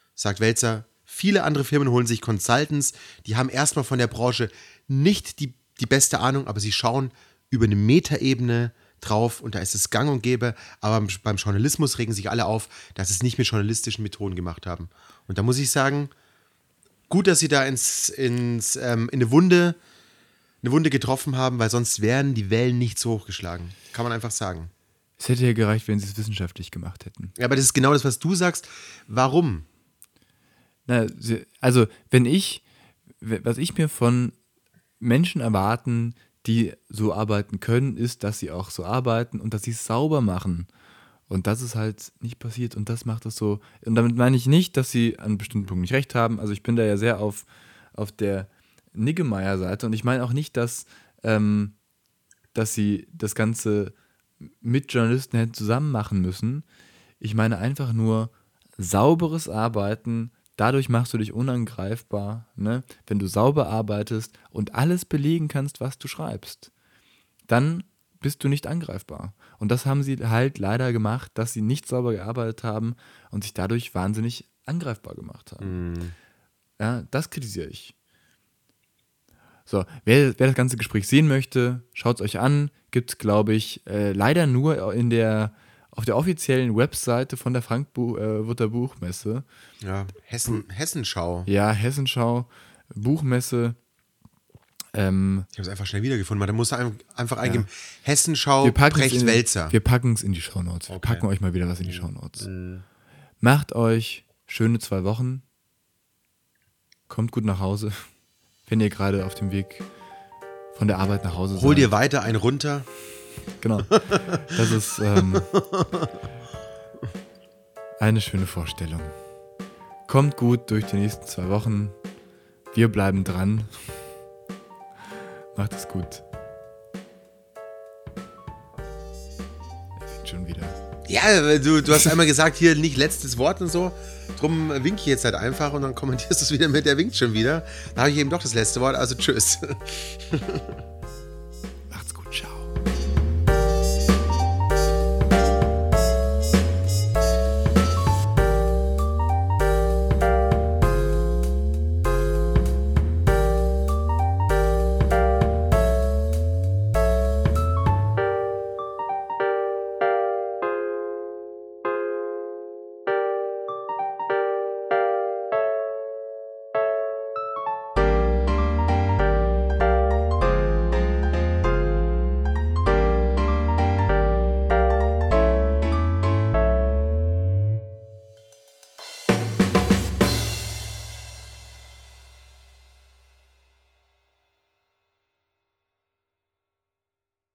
sagt Wälzer, viele andere Firmen holen sich Consultants, die haben erstmal von der Branche nicht die, die beste Ahnung, aber sie schauen über eine Metaebene drauf und da ist es gang und gäbe, aber beim Journalismus regen sich alle auf, dass sie es nicht mit journalistischen Methoden gemacht haben. Und da muss ich sagen, gut, dass sie da ins, ins, ähm, in eine Wunde, eine Wunde getroffen haben, weil sonst wären die Wellen nicht so hochgeschlagen. Kann man einfach sagen. Es hätte ja gereicht, wenn sie es wissenschaftlich gemacht hätten. Ja, aber das ist genau das, was du sagst. Warum? Na, sie- also, wenn ich, was ich mir von Menschen erwarten, die so arbeiten können, ist, dass sie auch so arbeiten und dass sie es sauber machen. Und das ist halt nicht passiert und das macht es so. Und damit meine ich nicht, dass sie an bestimmten Punkten nicht recht haben. Also ich bin da ja sehr auf, auf der Niggemeier-Seite und ich meine auch nicht, dass, ähm, dass sie das Ganze mit Journalisten hätten zusammen machen müssen. Ich meine einfach nur sauberes Arbeiten. Dadurch machst du dich unangreifbar, ne? Wenn du sauber arbeitest und alles belegen kannst, was du schreibst, dann bist du nicht angreifbar. Und das haben sie halt leider gemacht, dass sie nicht sauber gearbeitet haben und sich dadurch wahnsinnig angreifbar gemacht haben. Mm. Ja, das kritisiere ich. So, wer, wer das ganze Gespräch sehen möchte, schaut es euch an. Gibt es, glaube ich, äh, leider nur in der, auf der offiziellen Webseite von der Frankfurter Buchmesse. Ja, Hessen, Hessenschau. Ja, Hessenschau, Buchmesse. Ähm, Ich habe es einfach schnell wiedergefunden. Da musst du ein- einfach eingeben, wir Hessenschau, packen es Brecht in, Wälzer. wir packen es in die Shownotes. Wir Okay. packen euch mal wieder was in die Shownotes. Macht euch schöne zwei Wochen. Kommt gut nach Hause, wenn ihr gerade auf dem Weg von der Arbeit nach Hause seid. Hol dir weiter einen runter. Genau. Das ist ähm, eine schöne Vorstellung. Kommt gut durch die nächsten zwei Wochen. Wir bleiben dran. Macht es gut. Er fängt schon wieder. Ja, du, du hast einmal gesagt, hier nicht letztes Wort und so. Drum winke ich jetzt halt einfach und dann kommentierst du es wieder mit, der winkt schon wieder. Da habe ich eben doch das letzte Wort, also tschüss.